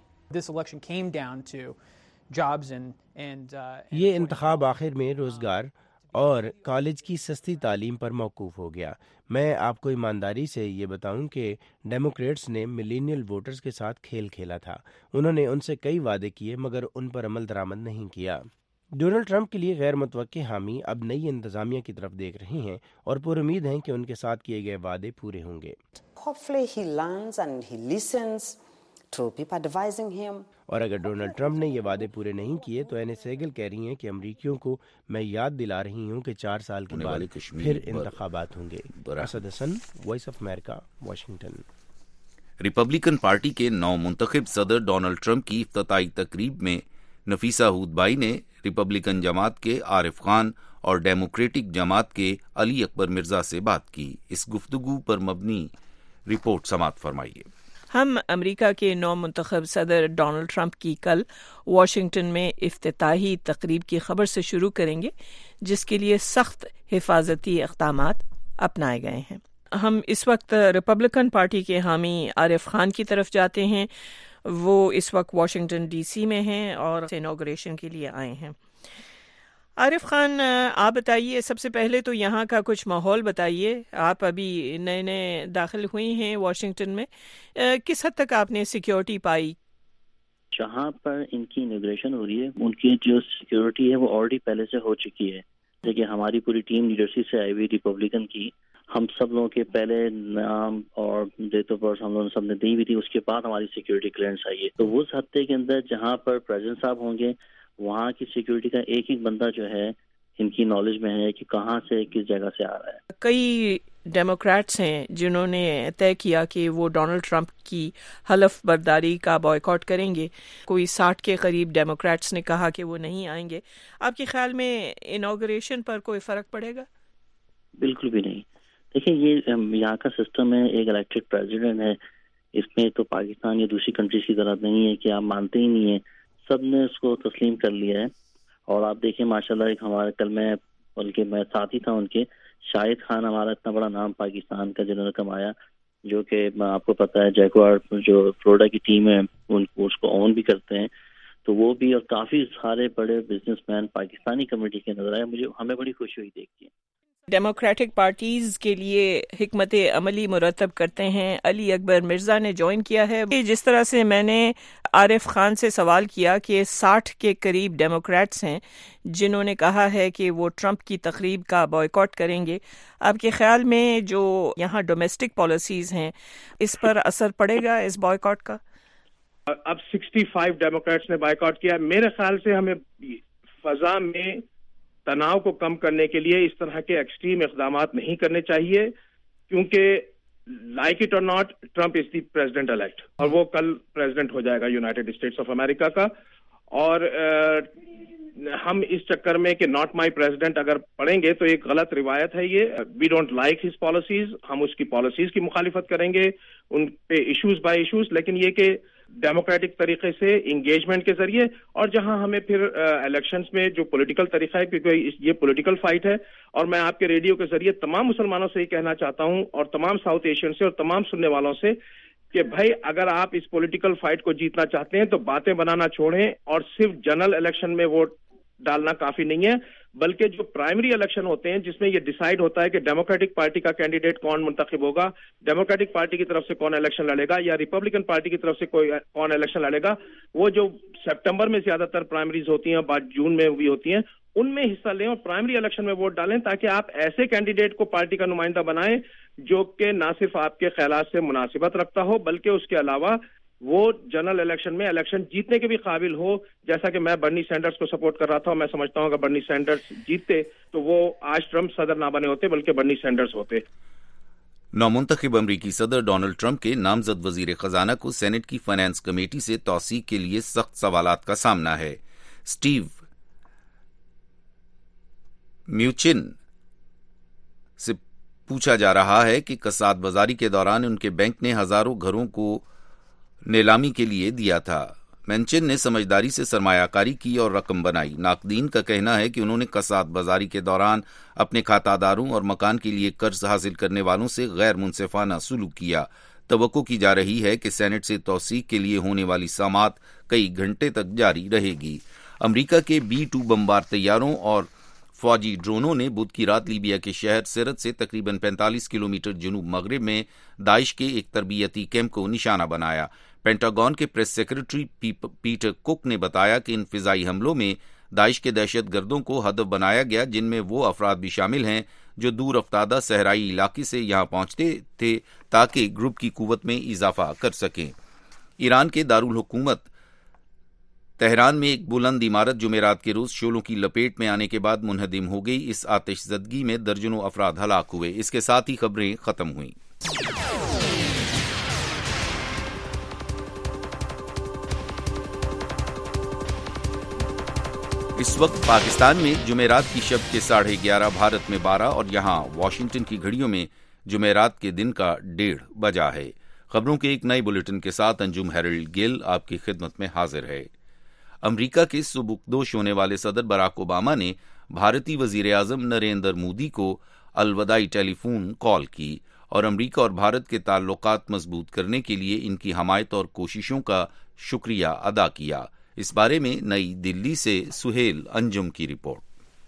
یہ انتخاب آخر میں روزگار اور کالج کی سستی تعلیم پر موقوف ہو گیا۔ میں آپ کو ایمانداری سے یہ بتاؤں کہ ڈیموکریٹس نے ملینیل ووٹرز کے ساتھ کھیل کھیلا تھا۔ انہوں نے ان سے کئی وعدے کیے مگر ان پر عمل درآمد نہیں کیا۔ ڈونلڈ ٹرمپ کے لیے غیر متوقع حامی اب نئی انتظامیہ کی طرف دیکھ رہے ہیں اور پر امید ہیں کہ ان کے ساتھ کیے گئے وعدے پورے ہوں گے۔ Hopefully he learns and he listens troop, advising him. اور اگر ڈونلڈ ٹرمپ نے یہ وعدے پورے نہیں کیے تو اینی سیگل کہہ رہی ہیں کہ امریکیوں کو میں یاد دلا رہی ہوں کہ چار سال کے بعد پھر انتخابات ہوں گے. Asad Hasan, voice of America, Washington. Republican party کے نو منتخب صدر ڈونلڈ ٹرمپ کی افتتاحی تقریب میں نفیسہ ہود بائی نے ریپبلکن جماعت کے عارف خان اور ڈیموکریٹک جماعت کے علی اکبر مرزا سے بات کی. اس گفتگو پر مبنی رپورٹ سماعت فرمائیے. ہم امریکہ کے نو منتخب صدر ڈونلڈ ٹرمپ کی کل واشنگٹن میں افتتاحی تقریب کی خبر سے شروع کریں گے، جس کے لیے سخت حفاظتی اقدامات اپنائے گئے ہیں. ہم اس وقت ریپبلکن پارٹی کے حامی عارف خان کی طرف جاتے ہیں. وہ اس وقت واشنگٹن ڈی سی میں ہیں اور انوگریشن کے لیے آئے ہیں. عارف خان، آپ بتائیے، سب سے پہلے تو یہاں کا کچھ ماحول بتائیے. آپ ابھی نئے نئے داخل ہوئی ہیں واشنگٹن میں، کس حد تک آپ نے سیکیورٹی پائی؟ جہاں پر ان کی انوگریشن ہو رہی ہے ان کی جو سیکیورٹی ہے وہ آلریڈی پہلے سے ہو چکی ہے. دیکھیے، ہماری پوری ٹیم نیو جرسی سے آئی ہوئی ریپبلکن کی، ہم سب لوگوں کے پہلے نام اور ڈیٹ آف برتھ ہم لوگوں نے سب نے دی ہوئی تھی. اس کے بعد ہماری سیکیورٹی کلیئرنس آئی ہے. تو اس ہفتے کے اندر جہاں پر پریزیڈنٹ صاحب ہوں گے، وہاں کی سیکیورٹی کا ایک ایک بندہ جو ہے ان کی نالج میں ہے کہ کہاں سے کس جگہ سے آ رہا ہے. کئی ڈیموکریٹس ہیں جنہوں نے طے کیا کہ وہ ڈونلڈ ٹرمپ کی حلف برداری کا بائیکاٹ کریں گے. کوئی ساٹھ کے قریب ڈیموکریٹس نے کہا کہ وہ نہیں آئیں گے. آپ کے خیال میں انوگریشن پر کوئی فرق پڑے گا؟ بالکل بھی نہیں. دیکھیں، یہ یہاں کا سسٹم ہے، ایک الیکٹڈ پریزیڈنٹ ہے. اس میں تو پاکستان یا دوسری کنٹریز کی طرح نہیں ہے کہ آپ مانتے ہی نہیں ہیں. سب نے اس کو تسلیم کر لیا ہے. اور آپ دیکھیں ماشاءاللہ، ایک ہمارے کل میں بلکہ میں ساتھی تھا ان کے، شاہد خان، ہمارا اتنا بڑا نام پاکستان کا جنہوں نے کمایا، جو کہ آپ کو پتا ہے جیکوار جو فلوریڈا کی ٹیم ہے ان کو اس کو اون بھی کرتے ہیں. تو وہ بھی، اور کافی سارے بڑے بزنس مین پاکستانی کمیونٹی کے نظر آئے. مجھے ہمیں بڑی خوشی ہوئی دیکھ کے. ڈیموکریٹک پارٹیز کے لیے حکمت عملی مرتب کرتے ہیں علی اکبر مرزا نے جوائن کیا ہے. جس طرح سے میں نے عارف خان سے سوال کیا کہ ساٹھ کے قریب ڈیموکریٹس ہیں جنہوں نے کہا ہے کہ وہ ٹرمپ کی تقریب کا بائیکاٹ کریں گے. آپ کے خیال میں جو یہاں ڈومیسٹک پالیسیز ہیں اس پر اثر پڑے گا اس بائیکاٹ کا؟ اب سکسٹی فائیو ڈیموکریٹس نے بائیکاٹ کیا. میرے خیال سے ہمیں فضا میں تناؤ کو کم کرنے کے لیے اس طرح کے ایکسٹریم اقدامات نہیں کرنے چاہیے، کیونکہ like it or not, Trump is the president elect اور وہ کل پریزیڈنٹ ہو جائے گا یونائٹیڈ اسٹیٹس آف امریکہ کا. اور ہم اس چکر میں کہ ناٹ مائی پریزیڈنٹ اگر پڑھیں گے تو ایک غلط روایت ہے یہ. We don't like his policies, ہم اس کی پالیسیز کی مخالفت کریں گے، ان پہ ایشوز بائی ایشوز. لیکن یہ کہ ڈیموکریٹک طریقے سے انگیجمنٹ کے ذریعے، اور جہاں ہمیں پھر الیکشنز میں جو پولیٹیکل طریقہ ہے، کیونکہ یہ پولیٹیکل فائٹ ہے. اور میں آپ کے ریڈیو کے ذریعے تمام مسلمانوں سے یہ کہنا چاہتا ہوں اور تمام ساؤتھ ایشین سے اور تمام سننے والوں سے کہ بھائی اگر آپ اس پولیٹیکل فائٹ کو جیتنا چاہتے ہیں تو باتیں بنانا چھوڑیں اور صرف جنرل الیکشن میں ووٹ ڈالنا کافی نہیں ہے، بلکہ جو پرائمری الیکشن ہوتے ہیں جس میں یہ ڈیسائیڈ ہوتا ہے کہ ڈیموکریٹک پارٹی کا کینڈیڈیٹ کون منتخب ہوگا، ڈیموکریٹک پارٹی کی طرف سے کون الیکشن لڑے گا یا ریپبلکن پارٹی کی طرف سے کوئی کون الیکشن لڑے گا، وہ جو سپٹمبر میں زیادہ تر پرائمریز ہوتی ہیں، بعد جون میں بھی ہوتی ہیں، ان میں حصہ لیں اور پرائمری الیکشن میں ووٹ ڈالیں تاکہ آپ ایسے کینڈیڈیٹ کو پارٹی کا نمائندہ بنائیں جو کہ نہ صرف آپ کے خیالات سے مناسبت رکھتا ہو بلکہ اس کے علاوہ وہ جنرل الیکشن میں الیکشن جیتنے کے بھی قابل ہو. جیسا کہ میں برنی سینڈرز کو سپورٹ کر رہا تھا، میں سمجھتا ہوں اگر برنی سینڈرز جیتتے تو وہ آج ٹرمپ صدر نہ بنے ہوتے بلکہ برنی سینڈرز ہوتے. نومنتخب امریکی صدر ڈونلڈ ٹرمپ کے نامزد وزیر خزانہ کو سینٹ کی فائنانس کمیٹی سے توثیق کے لیے سخت سوالات کا سامنا ہے. سٹیو میوچن سے پوچھا جا رہا ہے کہ کساد بازاری کے دوران ان کے بینک نے ہزاروں گھروں کو نیلامی کے لیے دیا تھا. مینچن نے سمجھداری سے سرمایہ کاری کی اور رقم بنائی. ناقدین کا کہنا ہے کہ انہوں نے کساد بازاری کے دوران اپنے کھاتہ داروں اور مکان کے لیے قرض حاصل کرنے والوں سے غیر منصفانہ سلوک کیا. توقع کی جا رہی ہے کہ سینٹ سے توثیق کے لیے ہونے والی سماعت کئی گھنٹے تک جاری رہے گی. امریکہ کے بی ٹو بمبار طیاروں اور فوجی ڈرونوں نے بدھ کی رات لیبیا کے شہر سرت سے تقریباً پینتالیس کلومیٹر جنوب مغرب میں داعش کے ایک تربیتی کیمپ کو نشانہ بنایا. پینٹاگون کے پریس سیکرٹری پیٹر کک نے بتایا کہ ان فضائی حملوں میں داعش کے دہشت گردوں کو ہدف بنایا گیا جن میں وہ افراد بھی شامل ہیں جو دور افتادہ صحرائی علاقے سے یہاں پہنچتے تھے تاکہ گروپ کی قوت میں اضافہ کر سکیں. ایران کے دارالحکومت تہران میں ایک بلند عمارت جمعرات کے روز شعلوں کی لپیٹ میں آنے کے بعد منہدم ہو گئی۔ اس آتش زدگی میں درجنوں افراد ہلاک ہوئے۔ اس کے ساتھ ہی خبریں ختم ہوئیں۔ اس وقت پاکستان میں جمعرات کی شب کے ساڑھے گیارہ، بھارت میں بارہ اور یہاں واشنگٹن کی گھڑیوں میں جمعرات کے دن کا ڈیڑھ بجا ہے۔ خبروں کے ایک نئے بلیٹن کے ساتھ انجم ہیرلڈ گل آپ کی خدمت میں حاضر ہے۔ امریکہ کے سبکدوش ہونے والے صدر براک اوباما نے بھارتی وزیر اعظم نریندر مودی کو الوداعی ٹیلی فون کال کی اور امریکہ اور بھارت کے تعلقات مضبوط کرنے کے لیے ان کی حمایت اور کوششوں کا شکریہ ادا کیا۔ اس بارے میں نئی دلی سے سہیل انجم کی رپورٹ۔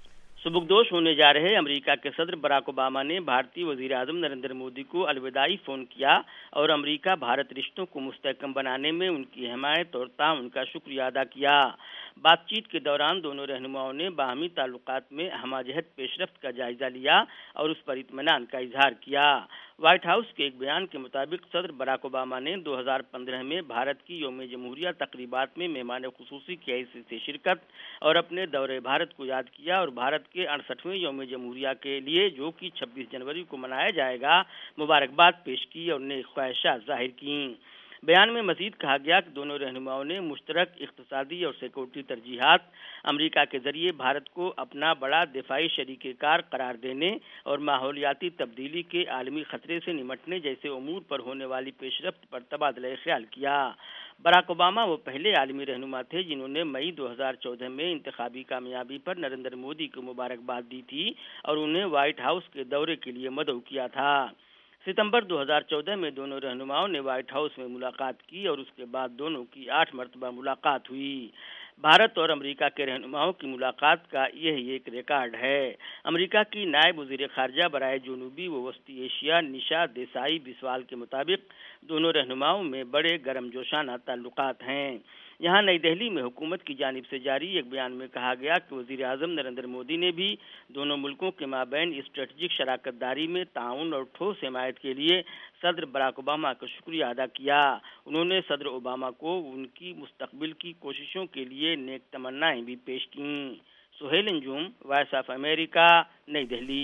سبکدوش ہونے جا رہے امریکہ کے صدر براک اوباما نے بھارتی وزیر اعظم نریندر مودی کو الوداعی فون کیا اور امریکہ بھارت رشتوں کو مستحکم بنانے میں ان کی حمایت اور تعاون کا شکریہ ادا کیا۔ بات چیت کے دوران دونوں رہنماؤں نے باہمی تعلقات میں ہمہ جہت پیش رفت کا جائزہ لیا اور اس پر اطمینان کا اظہار کیا۔ وائٹ ہاؤس کے ایک بیان کے مطابق صدر براک اوباما نے دو ہزار پندرہ میں بھارت کی یوم جمہوریہ تقریبات میں مہمان خصوصی کی حیثیت سے شرکت اور اپنے دورے بھارت کو یاد کیا اور بھارت کے اڑسٹھویں یوم جمہوریہ کے لیے جو کہ چھبیس جنوری کو منایا جائے گا مبارکباد پیش کی اور نیک خواہشات ظاہر کیں۔ بیان میں مزید کہا گیا کہ دونوں رہنماؤں نے مشترک اقتصادی اور سیکورٹی ترجیحات، امریکہ کے ذریعے بھارت کو اپنا بڑا دفاعی شریک کار قرار دینے اور ماحولیاتی تبدیلی کے عالمی خطرے سے نمٹنے جیسے امور پر ہونے والی پیش رفت پر تبادلہ خیال کیا۔ براک اوباما وہ پہلے عالمی رہنما تھے جنہوں نے مئی دو ہزار چودہ میں انتخابی کامیابی پر نریندر مودی کو مبارکباد دی تھی اور انہیں وائٹ ہاؤس کے دورے کے لیے مدعو کیا تھا۔ ستمبر دو ہزار چودہ میں دونوں رہنماؤں نے وائٹ ہاؤس میں ملاقات کی اور اس کے بعد دونوں کی آٹھ مرتبہ ملاقات ہوئی۔ بھارت اور امریکہ کے رہنماؤں کی ملاقات کا یہی ایک ریکارڈ ہے۔ امریکہ کی نائب وزیر خارجہ برائے جنوبی و وسطی ایشیا نشا دیسائی بسوال کے مطابق دونوں رہنماؤں میں بڑے گرم جوشانہ تعلقات ہیں۔ یہاں نئی دہلی میں حکومت کی جانب سے جاری ایک بیان میں کہا گیا کہ وزیر اعظم نریندر مودی نے بھی دونوں ملکوں کے مابین اسٹریٹجک شراکت داری میں تعاون اور ٹھوس حمایت کے لیے صدر براک اوباما کا شکریہ ادا کیا۔ انہوں نے صدر اوباما کو ان کی مستقبل کی کوششوں کے لیے نیک تمنائیں بھی پیش کیں۔ Sohail Anjum, Voice of America, Nai Delhi.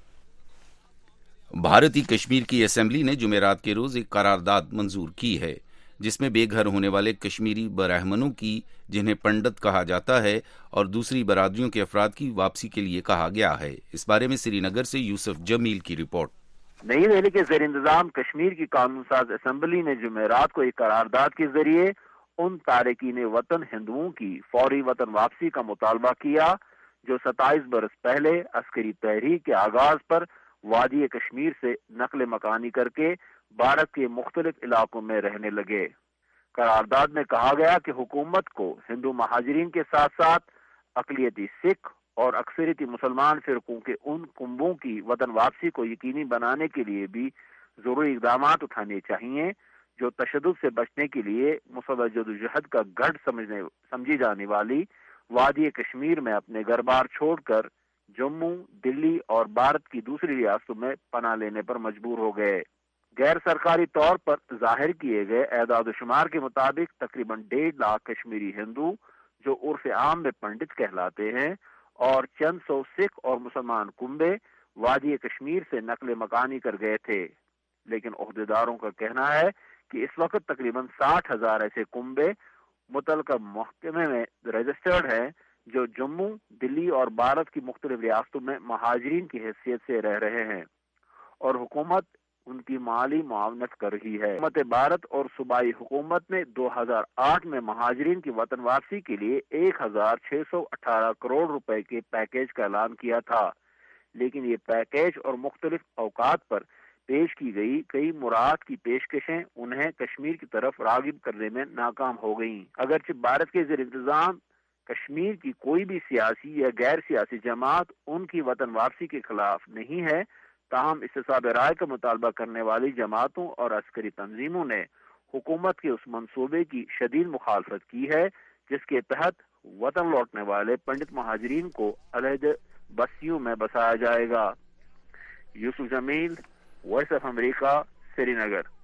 بھارتی کشمیر کی اسمبلی نے جمعرات کے روز ایک قرارداد منظور کی ہے جس میں بے گھر ہونے والے کشمیری برہمنوں کی، جنہیں پنڈت کہا جاتا ہے، اور دوسری برادریوں کے افراد کی واپسی کے لیے کہا گیا ہے۔ اس بارے میں سری نگر سے یوسف جمیل کی رپورٹ۔ نئی دہلی کے زیر انتظام کشمیر کی قانون ساز اسمبلی نے جمعرات کو ایک قرارداد کے ذریعے ان تارکین وطن ہندوؤں کی فوری وطن واپسی کا مطالبہ کیا جو ستائیس برس پہلے عسکری تحریک کے آغاز پر وادی کشمیر سے نقل مکانی کر کے بھارت کے مختلف علاقوں میں رہنے لگے۔ قرارداد میں کہا گیا کہ حکومت کو ہندو مہاجرین کے ساتھ ساتھ اقلیتی سکھ اور اکثریتی مسلمان فرقوں کے ان کنبوں کی وطن واپسی کو یقینی بنانے کے لیے بھی ضروری اقدامات اٹھانے چاہیے جو تشدد سے بچنے کے لیے مسلح جدوجہد کا گڑھ سمجھنے سمجھی جانے والی وادی کشمیر میں اپنے گھر بار چھوڑ کر جموں، دلی اور بھارت کی دوسری ریاستوں میں پناہ لینے پر مجبور ہو گئے۔ غیر سرکاری طور پر ظاہر کیے گئے اعداد و شمار کے مطابق تقریباً ڈیڑھ لاکھ کشمیری ہندو جو عرف عام میں پنڈت کہلاتے ہیں اور چند سو سکھ اور مسلمان کنبے وادی کشمیر سے نقل مکانی کر گئے تھے، لیکن عہدیداروں کا کہنا ہے کہ اس وقت تقریباً ساٹھ ہزار ایسے کنبے متعلقہ محکمے میں رجسٹرڈ ہیں جو جموں، دلی اور بھارت کی مختلف ریاستوں میں مہاجرین کی حیثیت سے رہ رہے ہیں اور حکومت ان کی مالی معاونت کر رہی ہے۔ حکومت بھارت اور صوبائی حکومت نے دو ہزار آٹھ میں مہاجرین کی وطن واپسی کے لیے ایک ہزار چھ سو اٹھارہ کروڑ روپے کے پیکیج کا اعلان کیا تھا، لیکن یہ پیکیج اور مختلف اوقات پر پیش کی گئی کئی مراعات کی پیشکشیں انہیں کشمیر کی طرف راغب کرنے میں ناکام ہو گئیں۔ اگرچہ بھارت کے زیر انتظام کشمیر کی کوئی بھی سیاسی یا غیر سیاسی جماعت ان کی وطن واپسی کے خلاف نہیں ہے، تاہم استصحاب رائے کا مطالبہ کرنے والی جماعتوں اور عسکری تنظیموں نے حکومت کے اس منصوبے کی شدید مخالفت کی ہے جس کے تحت وطن لوٹنے والے پنڈت مہاجرین کو علیحدہ بستیوں میں بسایا جائے گا۔ Yusuf Jamil, Voice of America, Srinagar.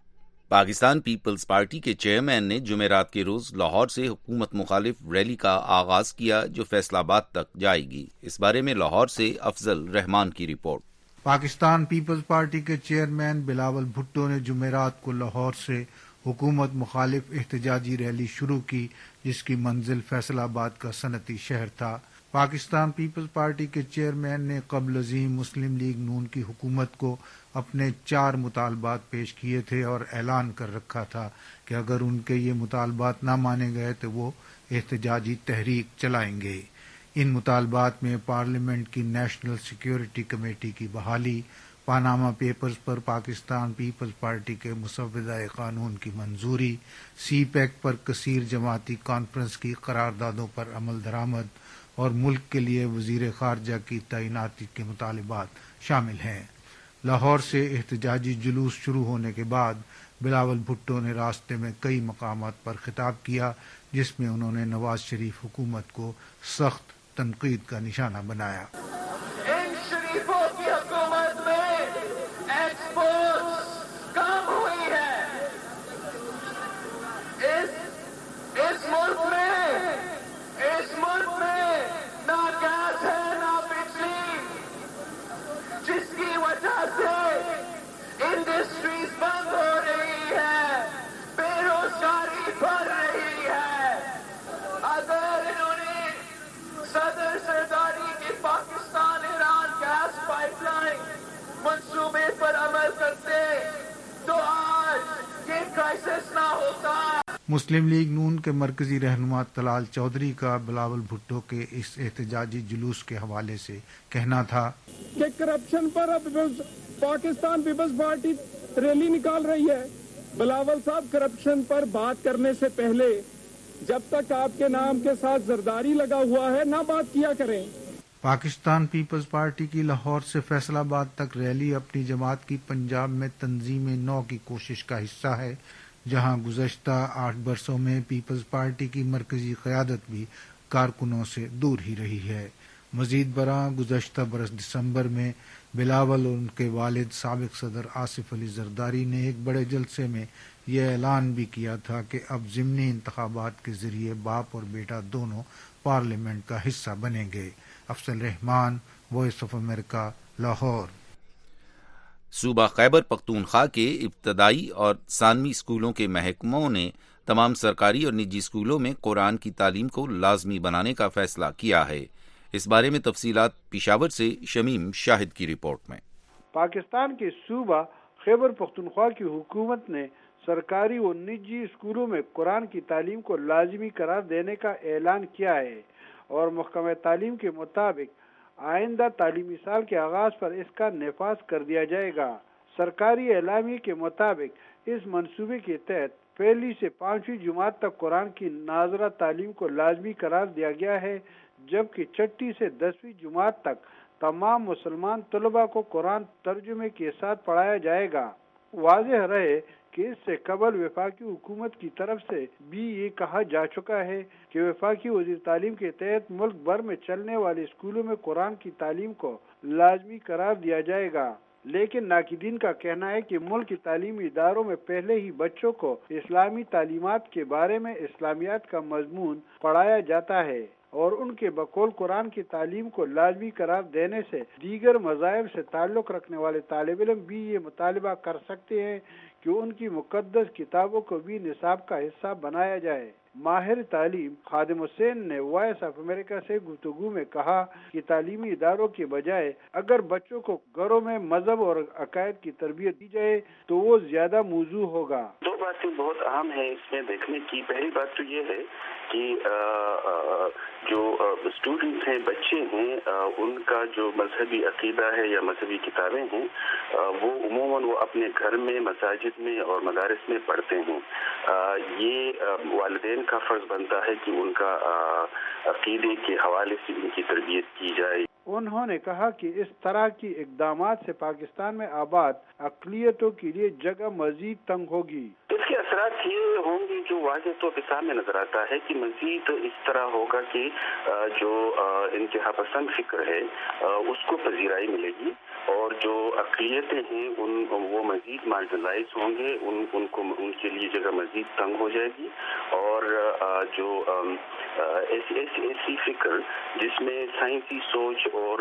Pakistan Peoples party کے چیئرمین نے جمعرات کے روز لاہور سے حکومت مخالف ریلی کا آغاز کیا جو فیصل آباد تک جائے گی۔ اس بارے میں لاہور سے افضل رحمان کی رپورٹ۔ پاکستان پیپلز پارٹی کے چیئرمین بلاول بھٹو نے جمعرات کو لاہور سے حکومت مخالف احتجاجی ریلی شروع کی جس کی منزل فیصل آباد کا صنعتی شہر تھا۔ پاکستان پیپلز پارٹی کے چیئرمین نے قبل ازیں مسلم لیگ نون کی حکومت کو اپنے چار مطالبات پیش کیے تھے اور اعلان کر رکھا تھا کہ اگر ان کے یہ مطالبات نہ مانے گئے تو وہ احتجاجی تحریک چلائیں گے۔ ان مطالبات میں پارلیمنٹ کی نیشنل سیکیورٹی کمیٹی کی بحالی، پاناما پیپرز پر پاکستان پیپلز پارٹی کے مسودہ قانون کی منظوری، سی پیک پر کثیر جماعتی کانفرنس کی قراردادوں پر عمل درآمد اور ملک کے لیے وزیر خارجہ کی تعیناتی کے مطالبات شامل ہیں۔ لاہور سے احتجاجی جلوس شروع ہونے کے بعد بلاول بھٹو نے راستے میں کئی مقامات پر خطاب کیا جس میں انہوں نے نواز شریف حکومت کو سخت تنقید کا نشانہ بنایا۔ ان شریفوں کی حکومت میں ایکسپورٹس کم ہوئی ہے۔ اس اس ملک میں اس ملک میں نہ گیس ہے نہ بجلی، جس کی وجہ سے انڈسٹریز بند ہو رہی ہے، بے روزگاری بڑھ رہی ہے۔ اگر انہوں نے صدر زرداری کی Pakistan Iran gas pipeline منصوبے پر عمل کرتے تو آج یہ کرائسس نہ ہوتا۔ مسلم لیگ نون کے مرکزی رہنما طلال چودھری کا بلاول بھٹو کے اس احتجاجی جلوس کے حوالے سے کہنا تھا کہ کرپشن پر اب پاکستان پیپلز پارٹی ریلی نکال رہی ہے۔ بلاول صاحب، کرپشن پر بات کرنے سے پہلے جب تک آپ کے نام کے ساتھ زرداری لگا ہوا ہے نہ بات کیا کریں۔ پاکستان پیپلز پارٹی کی لاہور سے فیصل آباد تک ریلی اپنی جماعت کی پنجاب میں تنظیم نو کی کوشش کا حصہ ہے، جہاں گزشتہ آٹھ برسوں میں پیپلز پارٹی کی مرکزی قیادت بھی کارکنوں سے دور ہی رہی ہے۔ مزید برآں گزشتہ برس دسمبر میں بلاول اور ان کے والد سابق صدر آصف علی زرداری نے ایک بڑے جلسے میں یہ اعلان بھی کیا تھا کہ اب ضمنی انتخابات کے ذریعے باپ اور بیٹا دونوں پارلیمنٹ کا حصہ بنیں گے۔ Afzal Rehman, voice of America, Lahore. صوبہ خیبر پختونخوا کے ابتدائی اور ثانوی اسکولوں کے محکموں نے تمام سرکاری اور نجی اسکولوں میں قرآن کی تعلیم کو لازمی بنانے کا فیصلہ کیا ہے۔ اس بارے میں تفصیلات پشاور سے شمیم شاہد کی رپورٹ میں۔ پاکستان کے صوبہ خیبر پختونخوا کی حکومت نے سرکاری و نجی اسکولوں میں قرآن کی تعلیم کو لازمی قرار دینے کا اعلان کیا ہے اور محکمہ تعلیم کے مطابق آئندہ تعلیمی سال کے آغاز پر اس کا نفاذ کر دیا جائے گا۔ سرکاری اعلامیے کے مطابق اس منصوبے کے تحت پہلی سے پانچویں جماعت تک قرآن کی ناظرہ تعلیم کو لازمی قرار دیا گیا ہے، جبکہ چھٹی سے دسویں جماعت تک تمام مسلمان طلباء کو قرآن ترجمے کے ساتھ پڑھایا جائے گا۔ واضح رہے کہ اس سے قبل وفاقی حکومت کی طرف سے بھی یہ کہا جا چکا ہے کہ وفاقی وزیر تعلیم کے تحت ملک بھر میں چلنے والے اسکولوں میں قرآن کی تعلیم کو لازمی قرار دیا جائے گا، لیکن ناقدین کا کہنا ہے کہ ملک کی تعلیمی اداروں میں پہلے ہی بچوں کو اسلامی تعلیمات کے بارے میں اسلامیات کا مضمون پڑھایا جاتا ہے اور ان کے بقول قرآن کی تعلیم کو لازمی قرار دینے سے دیگر مذاہب سے تعلق رکھنے والے طالب علم بھی یہ مطالبہ کر سکتے ہیں کہ ان کی مقدس کتابوں کو بھی نصاب کا حصہ بنایا جائے۔ ماہر تعلیم خادم حسین نے وائس آف امریکہ سے گفتگو میں کہا کہ تعلیمی اداروں کے بجائے اگر بچوں کو گھروں میں مذہب اور عقائد کی تربیت دی جائے تو وہ زیادہ موزوں ہوگا۔ دو باتیں بہت اہم ہیں اس میں دیکھنے کی۔ پہلی بات تو یہ ہے کہ جو اسٹوڈنٹس ہیں، بچے ہیں، ان کا جو مذہبی عقیدہ ہے یا مذہبی کتابیں ہیں وہ عموماً وہ اپنے گھر میں، مساجد میں اور مدارس میں پڑھتے ہیں۔ یہ والدین کا فرض بنتا ہے کہ ان کا عقیدے کے حوالے سے ان کی تربیت کی جائے۔ انہوں نے کہا کہ اس طرح کی اقدامات سے پاکستان میں آباد اقلیتوں کے لیے جگہ مزید تنگ ہوگی۔ اس اس کے اثرات یہ ہوں گے جو واضح طور پہ سامنے نظر آتا ہے کہ مزید اس طرح ہوگا کہ جو انتہا پسند فکر ہے اس کو پذیرائی ملے گی اور جو اقلیتیں ہیں ان وہ مزید مارجنلائز ہوں گے، ان ان کو ان کے لیے جگہ مزید تنگ ہو جائے گی، اور جو ایسی ایسی ایسی فکر جس میں سائنسی سوچ اور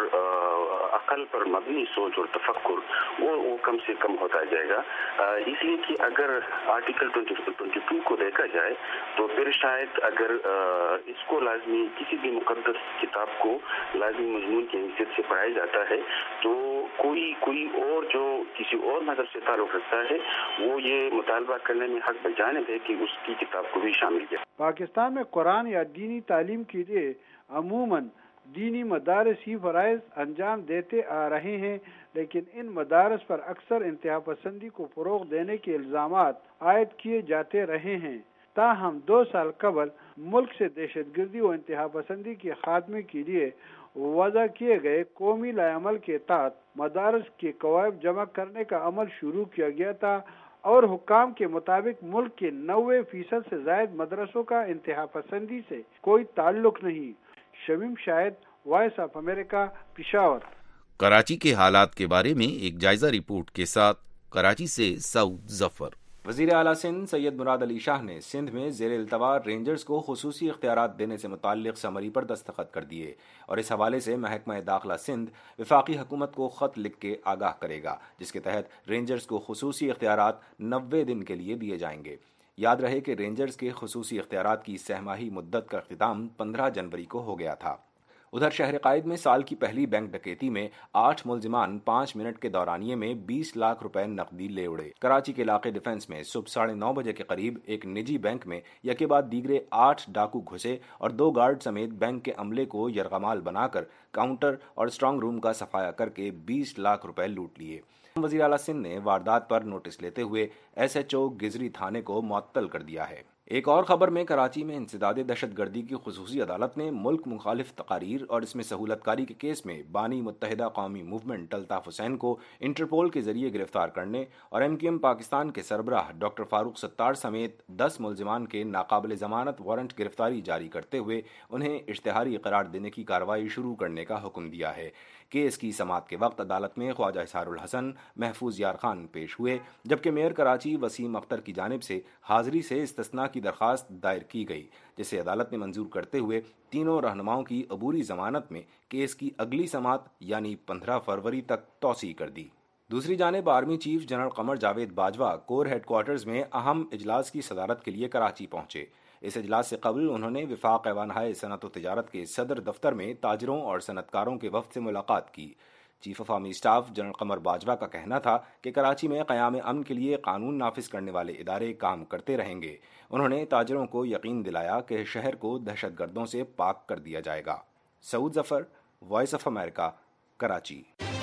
عقل پر مبنی سوچ اور تفکر وہ وہ کم سے کم ہوتا جائے گا. اس لیے کہ اگر آرٹیکل ٹوئنٹی ٹو کو دیکھا جائے تو پھر شاید اگر اس کو لازمی کسی بھی مقدس کتاب کو لازمی مضمون کی حیثیت سے پڑھایا جاتا ہے تو کوئی کوئی اور جو کسی اور مذہب سے تعلق رکھتا ہے وہ یہ مطالبہ کرنے میں حق بجانب ہے کہ اس کی کتاب کو بھی شامل کیا. پاکستان میں قرآن یا دینی تعلیم کے لیے عموماً دینی مدارس ہی فرائض انجام دیتے آ رہے ہیں، لیکن ان مدارس پر اکثر انتہا پسندی کو فروغ دینے کے الزامات عائد کیے جاتے رہے ہیں. تاہم دو سال قبل ملک سے دہشت گردی و انتہا پسندی کے خاتمے کے لیے وضع کیے گئے قومی لائحہ عمل کے تحت مدارس کے قواعد جمع کرنے کا عمل شروع کیا گیا تھا، اور حکام کے مطابق ملک کے نوے فیصد سے زائد مدرسوں کا انتہا پسندی سے کوئی تعلق نہیں. Shamim Shahid, voice of America, Peshawar. Karachi کے حالات کے بارے میں ایک جائزہ رپورٹ کے ساتھ کراچی سے سعود ظفر. وزیر اعلیٰ سندھ سید مراد علی شاہ نے سندھ میں زیر التوا رینجرز کو خصوصی اختیارات دینے سے متعلق سمری پر دستخط کر دیے، اور اس حوالے سے محکمہ داخلہ سندھ وفاقی حکومت کو خط لکھ کے آگاہ کرے گا، جس کے تحت رینجرز کو خصوصی اختیارات نوے دن کے لیے دیے جائیں گے. یاد رہے کہ رینجرز کے خصوصی اختیارات کی سہ ماہی مدت کا اختتام پندرہ جنوری کو ہو گیا تھا. ادھر شہر قائد میں سال کی پہلی بینک ڈکیتی میں آٹھ ملزمان پانچ منٹ کے دورانیے میں بیس لاکھ روپے نقدی لے اڑے. کراچی کے علاقے ڈیفنس میں صبح ساڑھے نو بجے کے قریب ایک نجی بینک میں یکے بعد دیگرے آٹھ ڈاکو گھسے اور دو گارڈ سمیت بینک کے عملے کو یرغمال بنا کر کاؤنٹر اور اسٹرانگ روم کا صفایا کر کے بیس لاکھ روپے لوٹ لیے. وزیر اعلیٰ سندھ نے واردات پر نوٹس لیتے ہوئے ایس ایچ او گزری تھانے کو معطل کر دیا ہے. ایک اور خبر میں کراچی میں انسداد دہشت گردی کی خصوصی عدالت نے ملک مخالف تقاریر اور اس میں سہولت کاری کے کیس میں بانی متحدہ قومی موومنٹ الطاف حسین کو انٹرپول کے ذریعے گرفتار کرنے اور ایم کیو ایم پاکستان کے سربراہ ڈاکٹر فاروق ستار سمیت دس ملزمان کے ناقابل ضمانت وارنٹ گرفتاری جاری کرتے ہوئے انہیں اشتہاری قرار دینے کی کارروائی شروع کرنے کا حکم دیا ہے. کیس کی سماعت کے وقت عدالت میں خواجہ اسحار الحسن، محفوظ یار خان پیش ہوئے، جبکہ میئر کراچی وسیم اختر کی جانب سے حاضری سے استثناء کی درخواست دائر کی گئی، جسے عدالت نے منظور کرتے ہوئے تینوں رہنماؤں کی عبوری ضمانت میں کیس کی اگلی سماعت یعنی پندرہ فروری تک توسیع کر دی. دوسری جانب army chief general Qamar Javed Bajwa corps headquarters میں اہم اجلاس کی صدارت کے لیے کراچی پہنچے. اس اجلاس سے قبل انہوں نے وفاق ایوانہائے صنعت و تجارت کے صدر دفتر میں تاجروں اور صنعت کاروں کے وفد سے ملاقات کی. Chief of army staff general Qamar Bajwa کا کہنا تھا کہ کراچی میں قیام امن کے لیے قانون نافذ کرنے والے ادارے کام کرتے رہیں گے. انہوں نے تاجروں کو یقین دلایا کہ شہر کو دہشت گردوں سے پاک کر دیا جائے گا. Saud Zafar, voice of America, Karachi.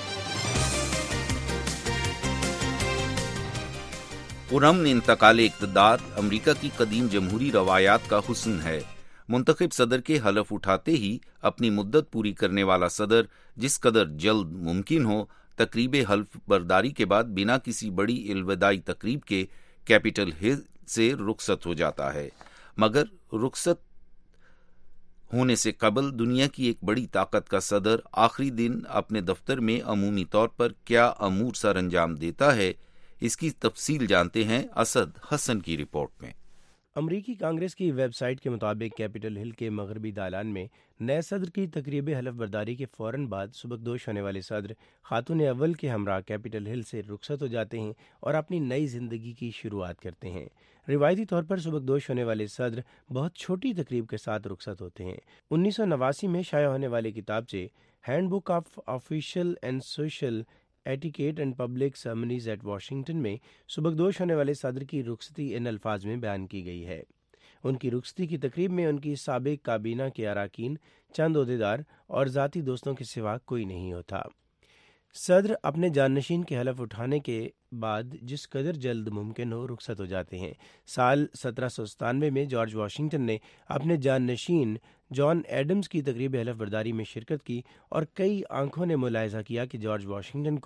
پرامن انتقال اقتدار امریکہ کی قدیم جمہوری روایات کا حسن ہے. منتخب صدر کے حلف اٹھاتے ہی اپنی مدت پوری کرنے والا صدر جس قدر جلد ممکن ہو تقریب حلف برداری کے بعد بنا کسی بڑی الوداعی تقریب کے کیپٹل ہل سے رخصت ہو جاتا ہے. مگر رخصت ہونے سے قبل دنیا کی ایک بڑی طاقت کا صدر آخری دن اپنے دفتر میں عمومی طور پر کیا امور سر انجام دیتا ہے، اس کی تفصیل جانتے ہیں اسد حسن کی رپورٹ میں. امریکی کانگریس کی ویب سائٹ کے مطابق کیپٹل ہل کے مغربی دالان میں نئے صدر کی تقریب حلف برداری کے فوراً بعد سبکدوش ہونے والے صدر خاتون اول کے ہمراہ کیپٹل ہل سے رخصت ہو جاتے ہیں اور اپنی نئی زندگی کی شروعات کرتے ہیں. روایتی طور پر سبکدوش ہونے والے صدر بہت چھوٹی تقریب کے ساتھ رخصت ہوتے ہیں. انیس سو نواسی میں شائع ہونے والے کتابچے handbook of official and social etiquette and public ceremonies at Washington میں سبکدوش ہونے والے صدر کی رخصتی ان الفاظ میں بیان کی گئی ہے. ان کی رخصتی کی تقریب میں ان کی سابق کابینہ کے اراکین، چند عہدیدار اور ذاتی دوستوں کے سوا کوئی نہیں ہوتا. صدر اپنے جانشین کے حلف اٹھانے کے بعد جس قدر جلد ممکن ہو رخصت ہو جاتے ہیں. سال سترہ سو ستانوے میں جارج واشنگٹن نے اپنے جانشین جان ایڈمز کی تقریب حلف برداری میں شرکت کی اور کئی آنکھوں نے ملاحظہ کیا کہ جارج واشنگٹن کو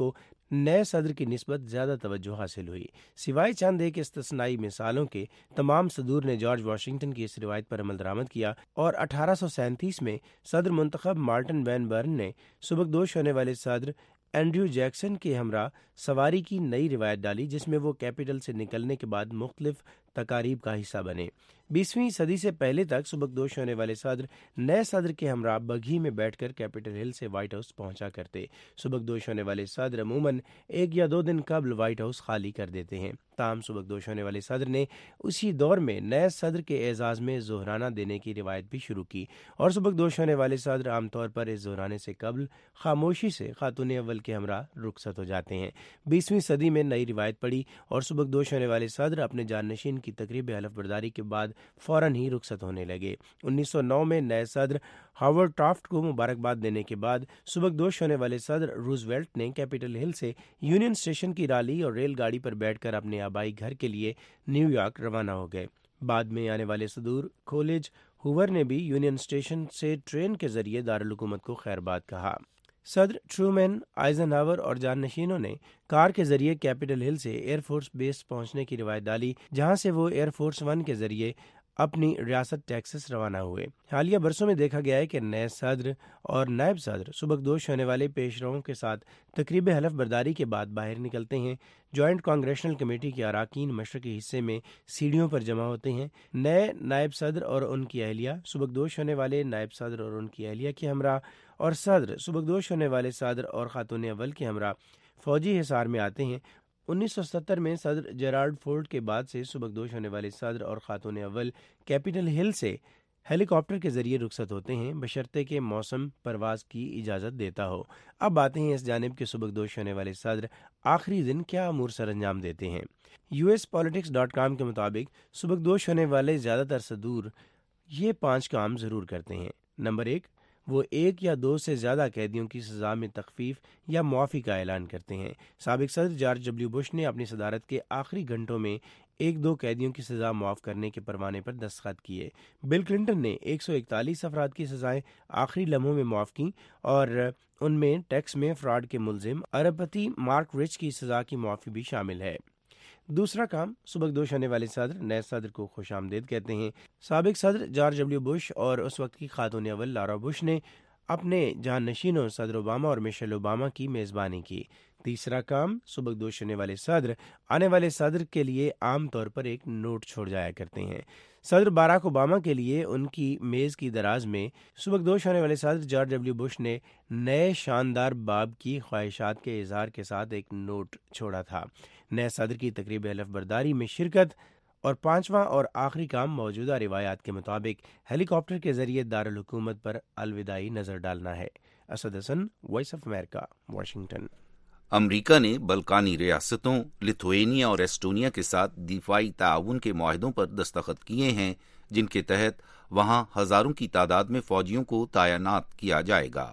نئے صدر کی نسبت زیادہ توجہ حاصل ہوئی۔ سوائے چند ایک استثنائی مثالوں کے تمام صدور نے جارج واشنگٹن کی اس روایت پر عمل درآمد کیا، اور اٹھارہ سو سینتیس میں صدر منتخب مارٹن وین برن نے سبکدوش ہونے والے صدر اینڈریو جیکسن کے ہمراہ سواری کی نئی روایت ڈالی، جس میں وہ کیپٹل سے نکلنے کے بعد مختلف تقاریب کا حصہ بنے۔ بیسویں صدی سے پہلے تک سبکدوش ہونے والے صدر نئے صدر کے ہمراہ بگھی میں بیٹھ کر کیپٹل ہل سے وائٹ ہاؤس پہنچا کرتے۔ سبکدوش ہونے والے صدر عموماً ایک یا دو دن قبل وائٹ ہاؤس خالی کر دیتے ہیں۔ تاہم سبکدوش ہونے والے صدر نے اسی دور میں نئے صدر کے اعزاز میں ظہرانہ دینے کی روایت بھی شروع کی، اور سبکدوش ہونے والے صدر عام طور پر اس ظہرانے سے قبل خاموشی سے خاتون اول کے ہمراہ رخصت ہو جاتے ہیں۔ بیسویں صدی میں نئی روایت پڑی اور سبکدوش ہونے والے صدر اپنے جانشین کی تقریب حلف برداری کے بعد فوراً ہی رخصت ہونے لگے۔ انیس سو نو میں نئے صدر ہاورڈ ٹافٹ کو مبارکباد دینے کے بعد سبکدوش ہونے والے صدر روزویلٹ نے کیپٹل ہل سے یونین اسٹیشن کی رالی اور ریل گاڑی پر بیٹھ کر اپنے آبائی گھر کے لیے نیو یارک روانہ ہو گئے۔ بعد میں آنے والے صدور کولج ہوور نے بھی یونین اسٹیشن سے ٹرین کے ذریعے دارالحکومت کو خیر باد کہا۔ صدر ٹرومین، آئزن ہاور اور جانشینوں نے کار کے ذریعے کیپٹل ہل سے ایئر فورس بیس پہنچنے کی روایت ڈالی، جہاں سے وہ ایئر فورس ون کے ذریعے اپنی ریاست ٹیکسس روانہ ہوئے۔ حالیہ برسوں میں دیکھا گیا ہے کہ نئے صدر اور نائب صدر سبکدوش ہونے والے پیش رووں کے ساتھ تقریب حلف برداری کے بعد باہر نکلتے ہیں۔ جوائنٹ کانگریشنل کمیٹی کے اراکین مشرقی حصے میں سیڑھیوں پر جمع ہوتے ہیں۔ نئے نائب صدر اور ان کی اہلیہ سبکدوش ہونے والے نائب صدر اور ان کی اہلیہ کے ہمراہ، اور صدر سبکدوش ہونے والے صدر اور خاتون اول کے ہمراہ فوجی حصار میں آتے ہیں۔ انیس سو ستر میں صدر جیرارڈ فورڈ کے بعد سے سبکدوش ہونے والے صدر اور خاتون اول کیپٹل ہل سے ہیلی کاپٹر کے ذریعے رخصت ہوتے ہیں، بشرطے کہ موسم پرواز کی اجازت دیتا ہو۔ اب آتے ہیں اس جانب کے سبکدوش ہونے والے صدر آخری دن کیا امور سر انجام دیتے ہیں۔ U S politics dot com کے مطابق سبکدوش ہونے والے زیادہ تر صدور یہ پانچ کام ضرور کرتے ہیں۔ نمبر ایک، وہ ایک یا دو سے زیادہ قیدیوں کی سزا میں تخفیف یا معافی کا اعلان کرتے ہیں۔ سابق صدر جارج ڈبلیو بش نے اپنی صدارت کے آخری گھنٹوں میں ایک دو قیدیوں کی سزا معاف کرنے کے پروانے پر دستخط کیے۔ بل کلنٹن نے ایک سو اکتالیس افراد کی سزائیں آخری لمحوں میں معاف کیں، اور ان میں ٹیکس میں فراڈ کے ملزم ارب پتی مارک رچ کی سزا کی معافی بھی شامل ہے۔ دوسرا کام، سبکدوش ہونے والے صدر نئے صدر کو خوش آمدید کہتے ہیں۔ سابق صدر جارج ڈبلیو بش اور اس وقت کی خاتون اول لارا بش نے اپنے جانشینوں صدر اوباما اور میشل اوباما کی میزبانی کی۔ تیسرا کام، سبکدوش ہونے والے صدر آنے والے صدر کے لیے عام طور پر ایک نوٹ چھوڑ جایا کرتے ہیں۔ صدر باراک اوباما کے لیے ان کی میز کی دراز میں سبکدوش ہونے والے صدر جارج ڈبلیو بش نے نئے شاندار باب کی خواہشات کے اظہار کے ساتھ ایک نوٹ چھوڑا تھا۔ نئے صدر کی تقریب حلف برداری میں شرکت، اور پانچواں اور آخری کام موجودہ روایات کے مطابق ہیلی کاپٹر کے ذریعے دارالحکومت پر الوداعی نظر ڈالنا ہے۔ Asad Hasan, voice of America, Washington. امریکہ نے بلکانی ریاستوں لتھوینیا اور ایسٹونیا کے ساتھ دفاعی تعاون کے معاہدوں پر دستخط کیے ہیں، جن کے تحت وہاں ہزاروں کی تعداد میں فوجیوں کو تعینات کیا جائے گا۔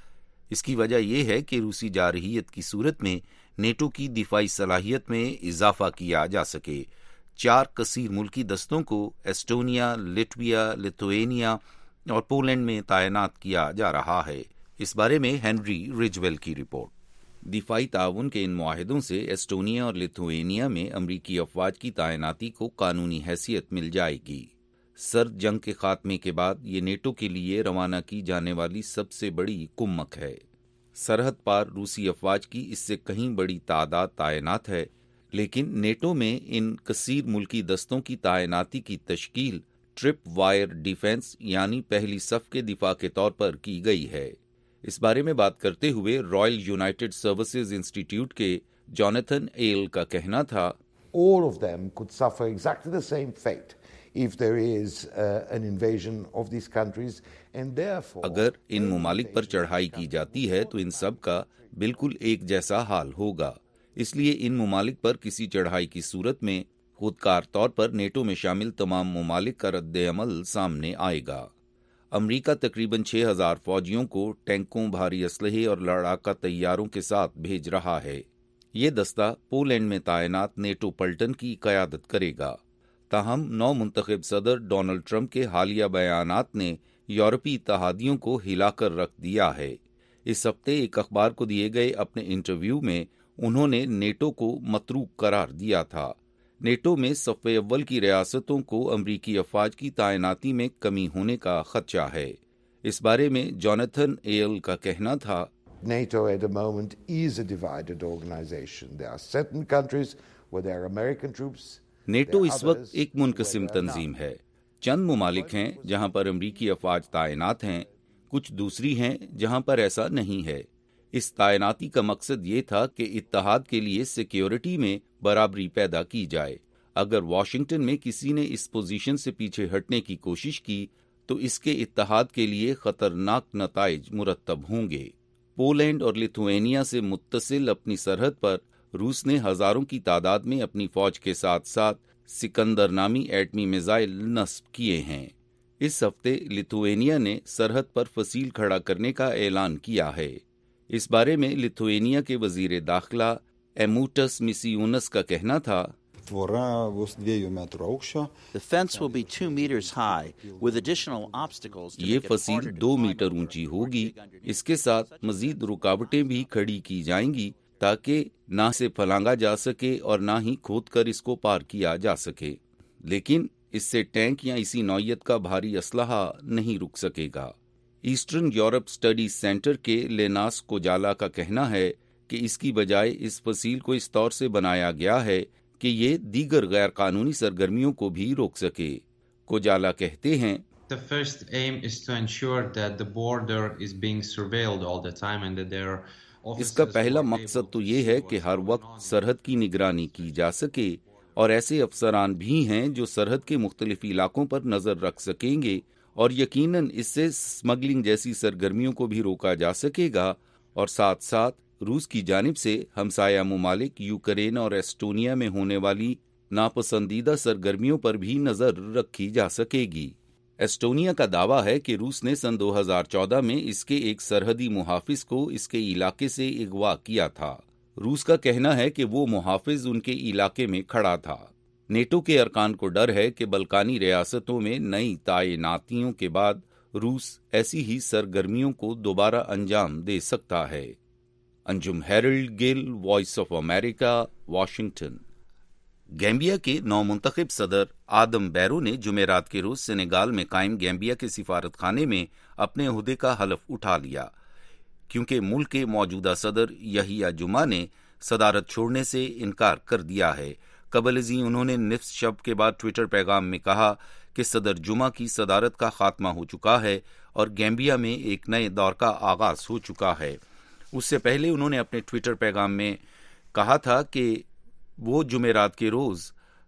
اس کی وجہ یہ ہے کہ روسی جارحیت کی صورت میں نیٹو کی دفاعی صلاحیت میں اضافہ کیا جا سکے۔ چار کثیر ملکی دستوں کو ایسٹونیا، لٹویا، لتھوینیا اور پولینڈ میں تعینات کیا جا رہا ہے۔ اس بارے میں ہینری رجویل کی رپورٹ۔ دفاعی تعاون کے ان معاہدوں سے ایسٹونیا اور لتھوینیا میں امریکی افواج کی تعیناتی کو قانونی حیثیت مل جائے گی۔ سرد جنگ کے خاتمے کے بعد یہ نیٹو کے لیے روانہ کی جانے والی سب سے بڑی کمک ہے۔ سرحد پار روسی افواج کی اس سے کہیں بڑی تعداد تعینات ہے، لیکن نیٹو میں ان کثیر ملکی دستوں کی تعیناتی کی تشکیل ٹرپ وائر ڈیفنس یعنی پہلی صف کے دفاع کے طور پر کی گئی ہے۔ اس بارے میں بات کرتے ہوئے رائل یونائٹڈ سروسز انسٹیٹیوٹ کے جوناتھن ایل کا کہنا تھا، All of them could suffer exactly the same fate if there is uh, an invasion of these countries, and therefore اگر ان ممالک پر چڑھائی کی جاتی ہے تو ان سب کا بالکل ایک جیسا حال ہوگا۔ اس لیے ان ممالک پر کسی چڑھائی کی صورت میں خودکار طور پر نیٹو میں شامل تمام ممالک کا رد عمل سامنے آئے گا۔ امریکہ تقریباً چھ ہزار فوجیوں کو ٹینکوں، بھاری اسلحے اور لڑاکا طیاروں کے ساتھ بھیج رہا ہے۔ یہ دستہ پولینڈ میں تعینات نیٹو پلٹن کی قیادت کرے گا۔ تاہم نو منتخب صدر ڈونلڈ ٹرمپ کے حالیہ بیانات نے یورپی اتحادیوں کو ہلا کر رکھ دیا ہے۔ اس ہفتے ایک اخبار کو دیے گئے اپنے انٹرویو میں انہوں نے نیٹو کو متروک قرار دیا تھا۔ نیٹو میں صف اول کی ریاستوں کو امریکی افواج کی تعیناتی میں کمی ہونے کا خدشہ ہے۔ اس بارے میں جوناتھن ایل کا کہنا تھا، NATO at the moment is a divided organization. There are certain countries where there are American troops. NATO اس وقت ایک منقسم تنظیم ہے۔ چند ممالک ہیں جہاں پر امریکی افواج تعینات ہیں، کچھ دوسری ہیں جہاں پر ایسا نہیں ہے۔ اس تعیناتی کا مقصد یہ تھا کہ اتحاد کے لیے سیکیورٹی میں برابری پیدا کی جائے۔ اگر واشنگٹن میں کسی نے اس پوزیشن سے پیچھے ہٹنے کی کوشش کی تو اس کے اتحاد کے لیے خطرناک نتائج مرتب ہوں گے۔ پولینڈ اور لیتھوینیا سے متصل اپنی سرحد پر روس نے ہزاروں کی تعداد میں اپنی فوج کے ساتھ ساتھ سکندر نامی ایٹمی میزائل نصب کیے ہیں۔ اس ہفتے لیتھوینیا نے سرحد پر فصیل کھڑا کرنے کا اعلان کیا ہے۔ اس بارے میں لیتھوینیا کے وزیر داخلہ ایموٹس میسیونس کا کہنا تھا، یہ فصیل دو میٹر اونچی ہوگی، اس کے ساتھ مزید رکاوٹیں بھی کھڑی کی جائیں گی تاکہ نہ سے پھلانگا جا سکے اور نہ ہی کھود کر اس کو پار کیا جا سکے، لیکن اس سے ٹینک یا اسی نوعیت کا بھاری اسلحہ نہیں رک سکے گا۔ ایسٹرن یورپ اسٹڈی سینٹر کے لیناس کوجالا کا کہنا ہے کہ اس کی بجائے اس فصیل کو اس طور سے بنایا گیا ہے کہ یہ دیگر غیر قانونی سرگرمیوں کو بھی روک سکے۔ کوجالا کہتے ہیں، The first aim is to ensure that the border is being surveilled all the time and that there are اس کا پہلا مقصد تو یہ ہے کہ ہر وقت سرحد کی نگرانی کی جا سکے، اور ایسے افسران بھی ہیں جو سرحد کے مختلف علاقوں پر نظر رکھ سکیں گے، اور یقیناً اس سے اسمگلنگ جیسی سرگرمیوں کو بھی روکا جا سکے گا، اور ساتھ ساتھ روس کی جانب سے ہمسایہ ممالک یوکرین اور ایسٹونیا میں ہونے والی ناپسندیدہ سرگرمیوں پر بھی نظر رکھی جا سکے گی۔ ایسٹونیا کا دعویٰ ہے کہ روس نے سن دو ہزار چودہ میں اس کے ایک سرحدی محافظ کو اس کے علاقے سے اغوا کیا تھا۔ روس کا کہنا ہے کہ وہ محافظ ان کے علاقے میں کھڑا تھا۔ نیٹو کے ارکان کو ڈر ہے کہ بلکانی ریاستوں میں نئی تعیناتیوں کے بعد روس ایسی ہی سرگرمیوں کو دوبارہ انجام دے سکتا ہے۔ Anjum Harold Gill, voice of America, Washington. Gambia کے نو منتخب صدر آدم بیرو نے جمعرات کے روز سینیگال میں قائم گیمبیا کے سفارت خانے میں اپنے عہدے کا حلف اٹھا لیا، کیونکہ ملک کے موجودہ صدر یحییٰ جمعہ نے صدارت چھوڑنے سے انکار کر دیا ہے۔ قبل ازیں انہوں نے نصف شب کے بعد ٹویٹر پیغام میں کہا کہ صدر جمعہ کی صدارت کا خاتمہ ہو چکا ہے اور گیمبیا میں ایک نئے دور کا آغاز ہو چکا ہے۔ اس سے پہلے انہوں نے اپنے ٹویٹر پیغام میں کہا تھا کہ وہ جمعرات کے روز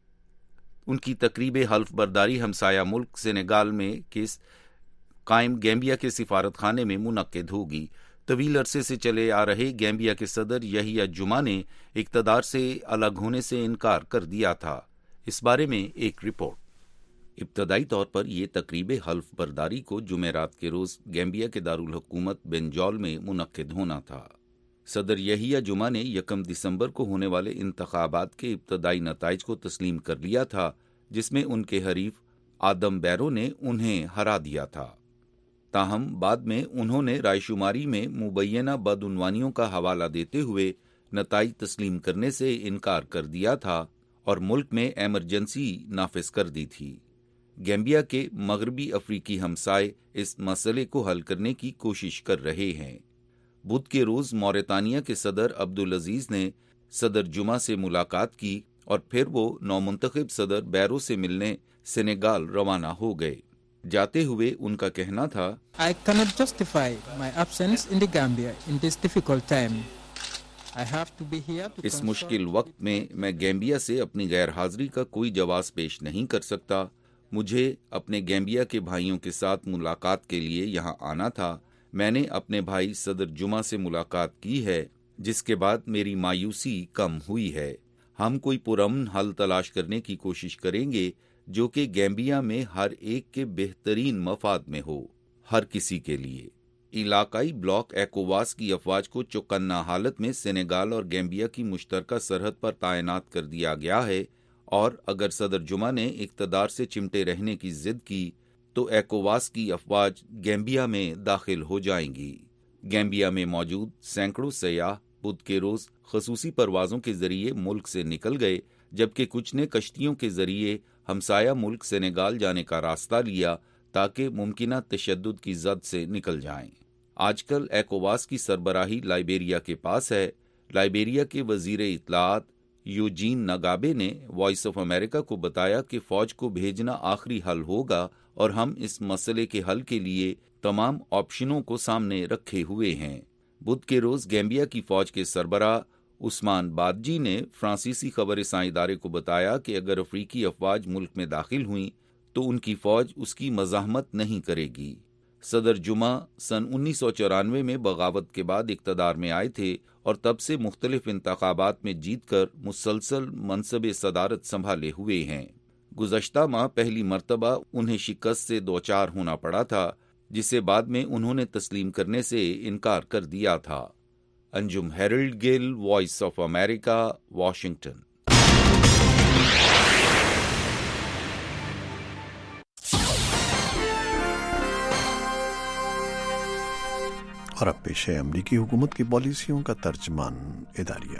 ان کی تقریب حلف برداری ہمسایہ ملک سینیگال میں کس قائم گیمبیا کے سفارت خانے میں منعقد ہوگی۔ طویل عرصے سے چلے آ رہے گیمبیا کے صدر یحییٰ جمعہ نے اقتدار سے الگ ہونے سے انکار کر دیا تھا۔ اس بارے میں ایک رپورٹ۔ ابتدائی طور پر یہ تقریب حلف برداری کو جمعرات کے روز گیمبیا کے دارالحکومت بنجول میں منعقد ہونا تھا۔ صدر یحییٰ جمعہ نے یکم دسمبر کو ہونے والے انتخابات کے ابتدائی نتائج کو تسلیم کر لیا تھا، جس میں ان کے حریف آدم بیرو نے انہیں ہرا دیا تھا۔ تاہم بعد میں انہوں نے رائے شماری میں مبینہ بدعنوانیوں کا حوالہ دیتے ہوئے نتائج تسلیم کرنے سے انکار کر دیا تھا اور ملک میں ایمرجنسی نافذ کر دی تھی۔ گیمبیا کے مغربی افریقی ہمسائے اس مسئلے کو حل کرنے کی کوشش کر رہے ہیں۔ بدھ کے روز موریتانیہ کے صدر عبدالعزیز نے صدر جمعہ سے ملاقات کی اور پھر وہ نومنتخب صدر بیرو سے ملنے سینیگال روانہ ہو گئے۔ جاتے ہوئے ان کا کہنا تھا، I cannot justify my absence in the Gambia in this difficult time. I have to be here to اس مشکل وقت میں میں گیمبیا سے اپنی غیر حاضری کا کوئی جواز پیش نہیں کر سکتا۔ مجھے اپنے گیمبیا کے بھائیوں کے ساتھ ملاقات کے لیے یہاں آنا تھا۔ میں نے اپنے بھائی صدر جمعہ سے ملاقات کی ہے، جس کے بعد میری مایوسی کم ہوئی ہے۔ ہم کوئی پرامن حل تلاش کرنے کی کوشش کریں گے جو کہ گیمبیا میں ہر ایک کے بہترین مفاد میں ہو، ہر کسی کے لیے۔ علاقائی بلاک ایکوواس کی افواج کو چوکنا حالت میں سینیگال اور گیمبیا کی مشترکہ سرحد پر تعینات کر دیا گیا ہے، اور اگر صدر جمعہ نے اقتدار سے چمٹے رہنے کی ضد کی تو ایکوواس کی افواج گیمبیا میں داخل ہو جائیں گی۔ گیمبیا میں موجود سینکڑوں سیاح بدھ کے روز خصوصی پروازوں کے ذریعے ملک سے نکل گئے، جبکہ کچھ نے کشتیوں کے ذریعے ہمسایہ ملک سینیگال جانے کا راستہ لیا تاکہ ممکنہ تشدد کی زد سے نکل جائیں۔ آج کل ایکوواس کی سربراہی لائبیریا کے پاس ہے۔ لائبیریا کے وزیر اطلاعات یوجین نگابے نے وائس آف امریکہ کو بتایا کہ فوج کو بھیجنا آخری حل ہوگا اور ہم اس مسئلے کے حل کے لیے تمام آپشنوں کو سامنے رکھے ہوئے ہیں۔ بدھ کے روز گیمبیا کی فوج کے سربراہ عثمان بادجی نے فرانسیسی خبر رساں ادارے کو بتایا کہ اگر افریقی افواج ملک میں داخل ہوئیں تو ان کی فوج اس کی مزاحمت نہیں کرے گی۔ صدر جمعہ سن انیس سو چورانوے میں بغاوت کے بعد اقتدار میں آئے تھے اور تب سے مختلف انتخابات میں جیت کر مسلسل منصب صدارت سنبھالے ہوئے ہیں۔ گزشتہ ماہ پہلی مرتبہ انہیں شکست سے دوچار ہونا پڑا تھا، جسے بعد میں انہوں نے تسلیم کرنے سے انکار کر دیا تھا۔ Anjum Harold Gill, voice of America, Washington. اور اب پیش ہے امریکی حکومت کی پالیسیوں کا ترجمان اداریہ۔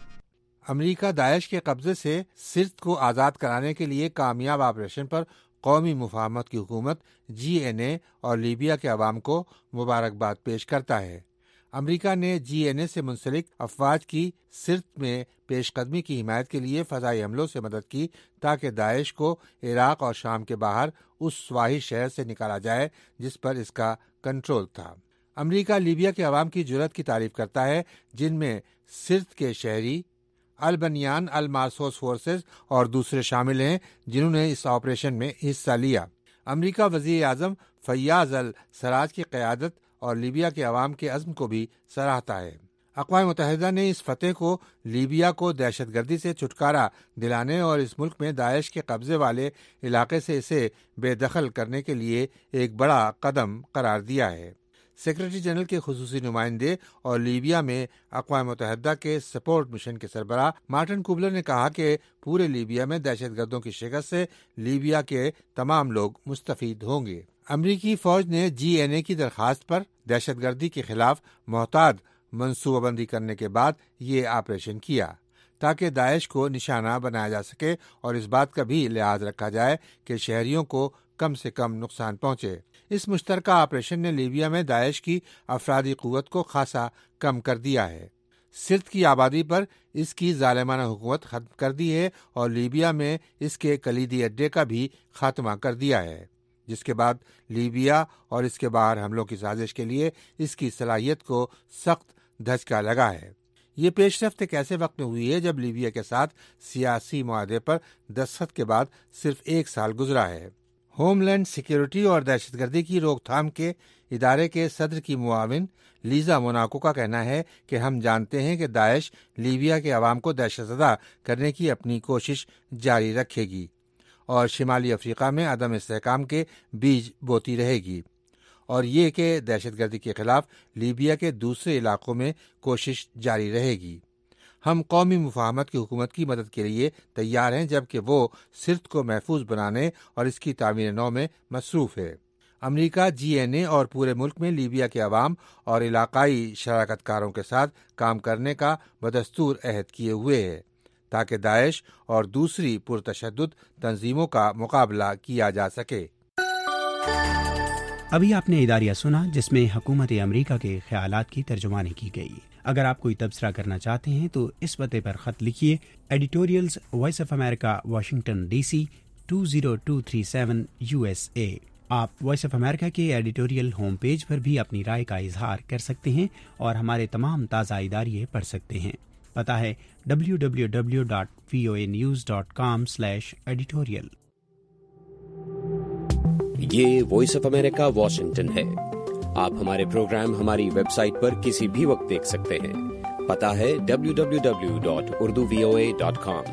امریکہ داعش کے قبضے سے سرت کو آزاد کرانے کے لیے کامیاب آپریشن پر قومی مفاہمت کی حکومت جی این اے اور لیبیا کے عوام کو مبارکباد پیش کرتا ہے۔ امریکہ نے جی این اے سے منسلک افواج کی سرت میں پیش قدمی کی حمایت کے لیے فضائی حملوں سے مدد کی تاکہ داعش کو عراق اور شام کے باہر اس سواحلی شہر سے نکالا جائے جس پر اس کا کنٹرول تھا۔ امریکہ لیبیا کے عوام کی جرأت کی تعریف کرتا ہے، جن میں سرت کے شہری، البنیان المارسوس فورسز اور دوسرے شامل ہیں جنہوں نے اس آپریشن میں حصہ لیا۔ امریکہ وزیر اعظم فیاض السراج کی قیادت اور لیبیا کے عوام کے عزم کو بھی سراہتا ہے۔ اقوام متحدہ نے اس فتح کو لیبیا کو دہشت گردی سے چھٹکارا دلانے اور اس ملک میں داعش کے قبضے والے علاقے سے اسے بے دخل کرنے کے لیے ایک بڑا قدم قرار دیا ہے۔ سیکرٹری جنرل کے خصوصی نمائندے اور لیبیا میں اقوام متحدہ کے سپورٹ مشن کے سربراہ مارٹن کوبلر نے کہا کہ پورے لیبیا میں دہشت گردوں کی شکست سے لیبیا کے تمام لوگ مستفید ہوں گے۔ امریکی فوج نے جی این اے کی درخواست پر دہشت گردی کے خلاف محتاط منصوبہ بندی کرنے کے بعد یہ آپریشن کیا تاکہ داعش کو نشانہ بنایا جا سکے اور اس بات کا بھی لحاظ رکھا جائے کہ شہریوں کو کم سے کم نقصان پہنچے۔ اس مشترکہ آپریشن نے لیبیا میں داعش کی افرادی قوت کو خاصا کم کر دیا ہے، سرت کی آبادی پر اس کی ظالمانہ حکومت ختم کر دی ہے اور لیبیا میں اس کے کلیدی اڈے کا بھی خاتمہ کر دیا ہے، جس کے بعد لیبیا اور اس کے باہر حملوں کی سازش کے لیے اس کی صلاحیت کو سخت دھچکا لگا ہے۔ یہ پیش رفت ایک ایسے وقت میں ہوئی ہے جب لیبیا کے ساتھ سیاسی معاہدے پر دستخط کے بعد صرف ایک سال گزرا ہے۔ ہوم لینڈ سیکیورٹی اور دہشت گردی کی روک تھام کے ادارے کے صدر کی معاون لیزا موناکو کا کہنا ہے کہ ہم جانتے ہیں کہ داعش لیبیا کے عوام کو دہشت زدہ کرنے کی اپنی کوشش جاری رکھے گی اور شمالی افریقہ میں عدم استحکام کے بیج بوتی رہے گی، اور یہ کہ دہشت گردی کے خلاف لیبیا کے دوسرے علاقوں میں کوشش جاری رہے گی۔ ہم قومی مفاہمت کی حکومت کی مدد کے لیے تیار ہیں جبکہ وہ سرت کو محفوظ بنانے اور اس کی تعمیر نو میں مصروف ہے۔ امریکہ جی این اے اور پورے ملک میں لیبیا کے عوام اور علاقائی شراکت کاروں کے ساتھ کام کرنے کا بدستور عہد کیے ہوئے ہے تاکہ داعش اور دوسری پرتشدد تنظیموں کا مقابلہ کیا جا سکے۔ ابھی آپ نے اداریہ سنا جس میں حکومت امریکہ کے خیالات کی ترجمانی کی گئی۔ اگر آپ کوئی تبصرہ کرنا چاہتے ہیں تو اس پتے پر خط لکھیے، editorials voice of America, Washington D C two zero two three seven U S A. آپ وائس آف امریکہ کے ایڈیٹوریل ہوم پیج پر بھی اپنی رائے کا اظہار کر سکتے ہیں اور ہمارے تمام تازہ اداریے پڑھ سکتے ہیں۔ پتہ ہے W W W dot V O A news dot com slash editorial. یہ وائس آف امریکہ واشنگٹن ہے۔ آپ ہمارے پروگرام ہماری ویب سائٹ پر کسی بھی وقت دیکھ سکتے ہیں۔ پتہ ہے W W W dot Urdu V O A dot com.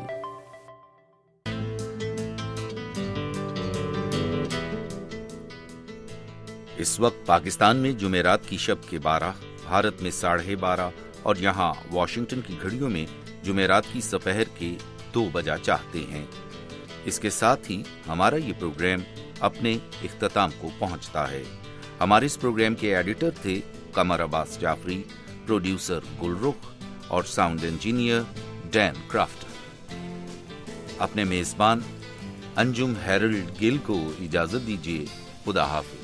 اس وقت پاکستان میں جمعرات کی شب کے بارہ، بھارت میں ساڑھے بارہ اور یہاں واشنگٹن کی گھڑیوں میں جمعرات کی سپہر کے دو بجا چاہتے ہیں۔ اس کے ساتھ ہی ہمارا یہ پروگرام اپنے اختتام کو پہنچتا ہے۔ ہمارے اس پروگرام کے ایڈیٹر تھے قمر عباس جعفری، پروڈیوسر گل رخ اور ساؤنڈ انجینئر ڈین کرافٹ۔ اپنے میزبان انجم ہیرلڈ گل کو اجازت دیجیے۔ خدا حافظ۔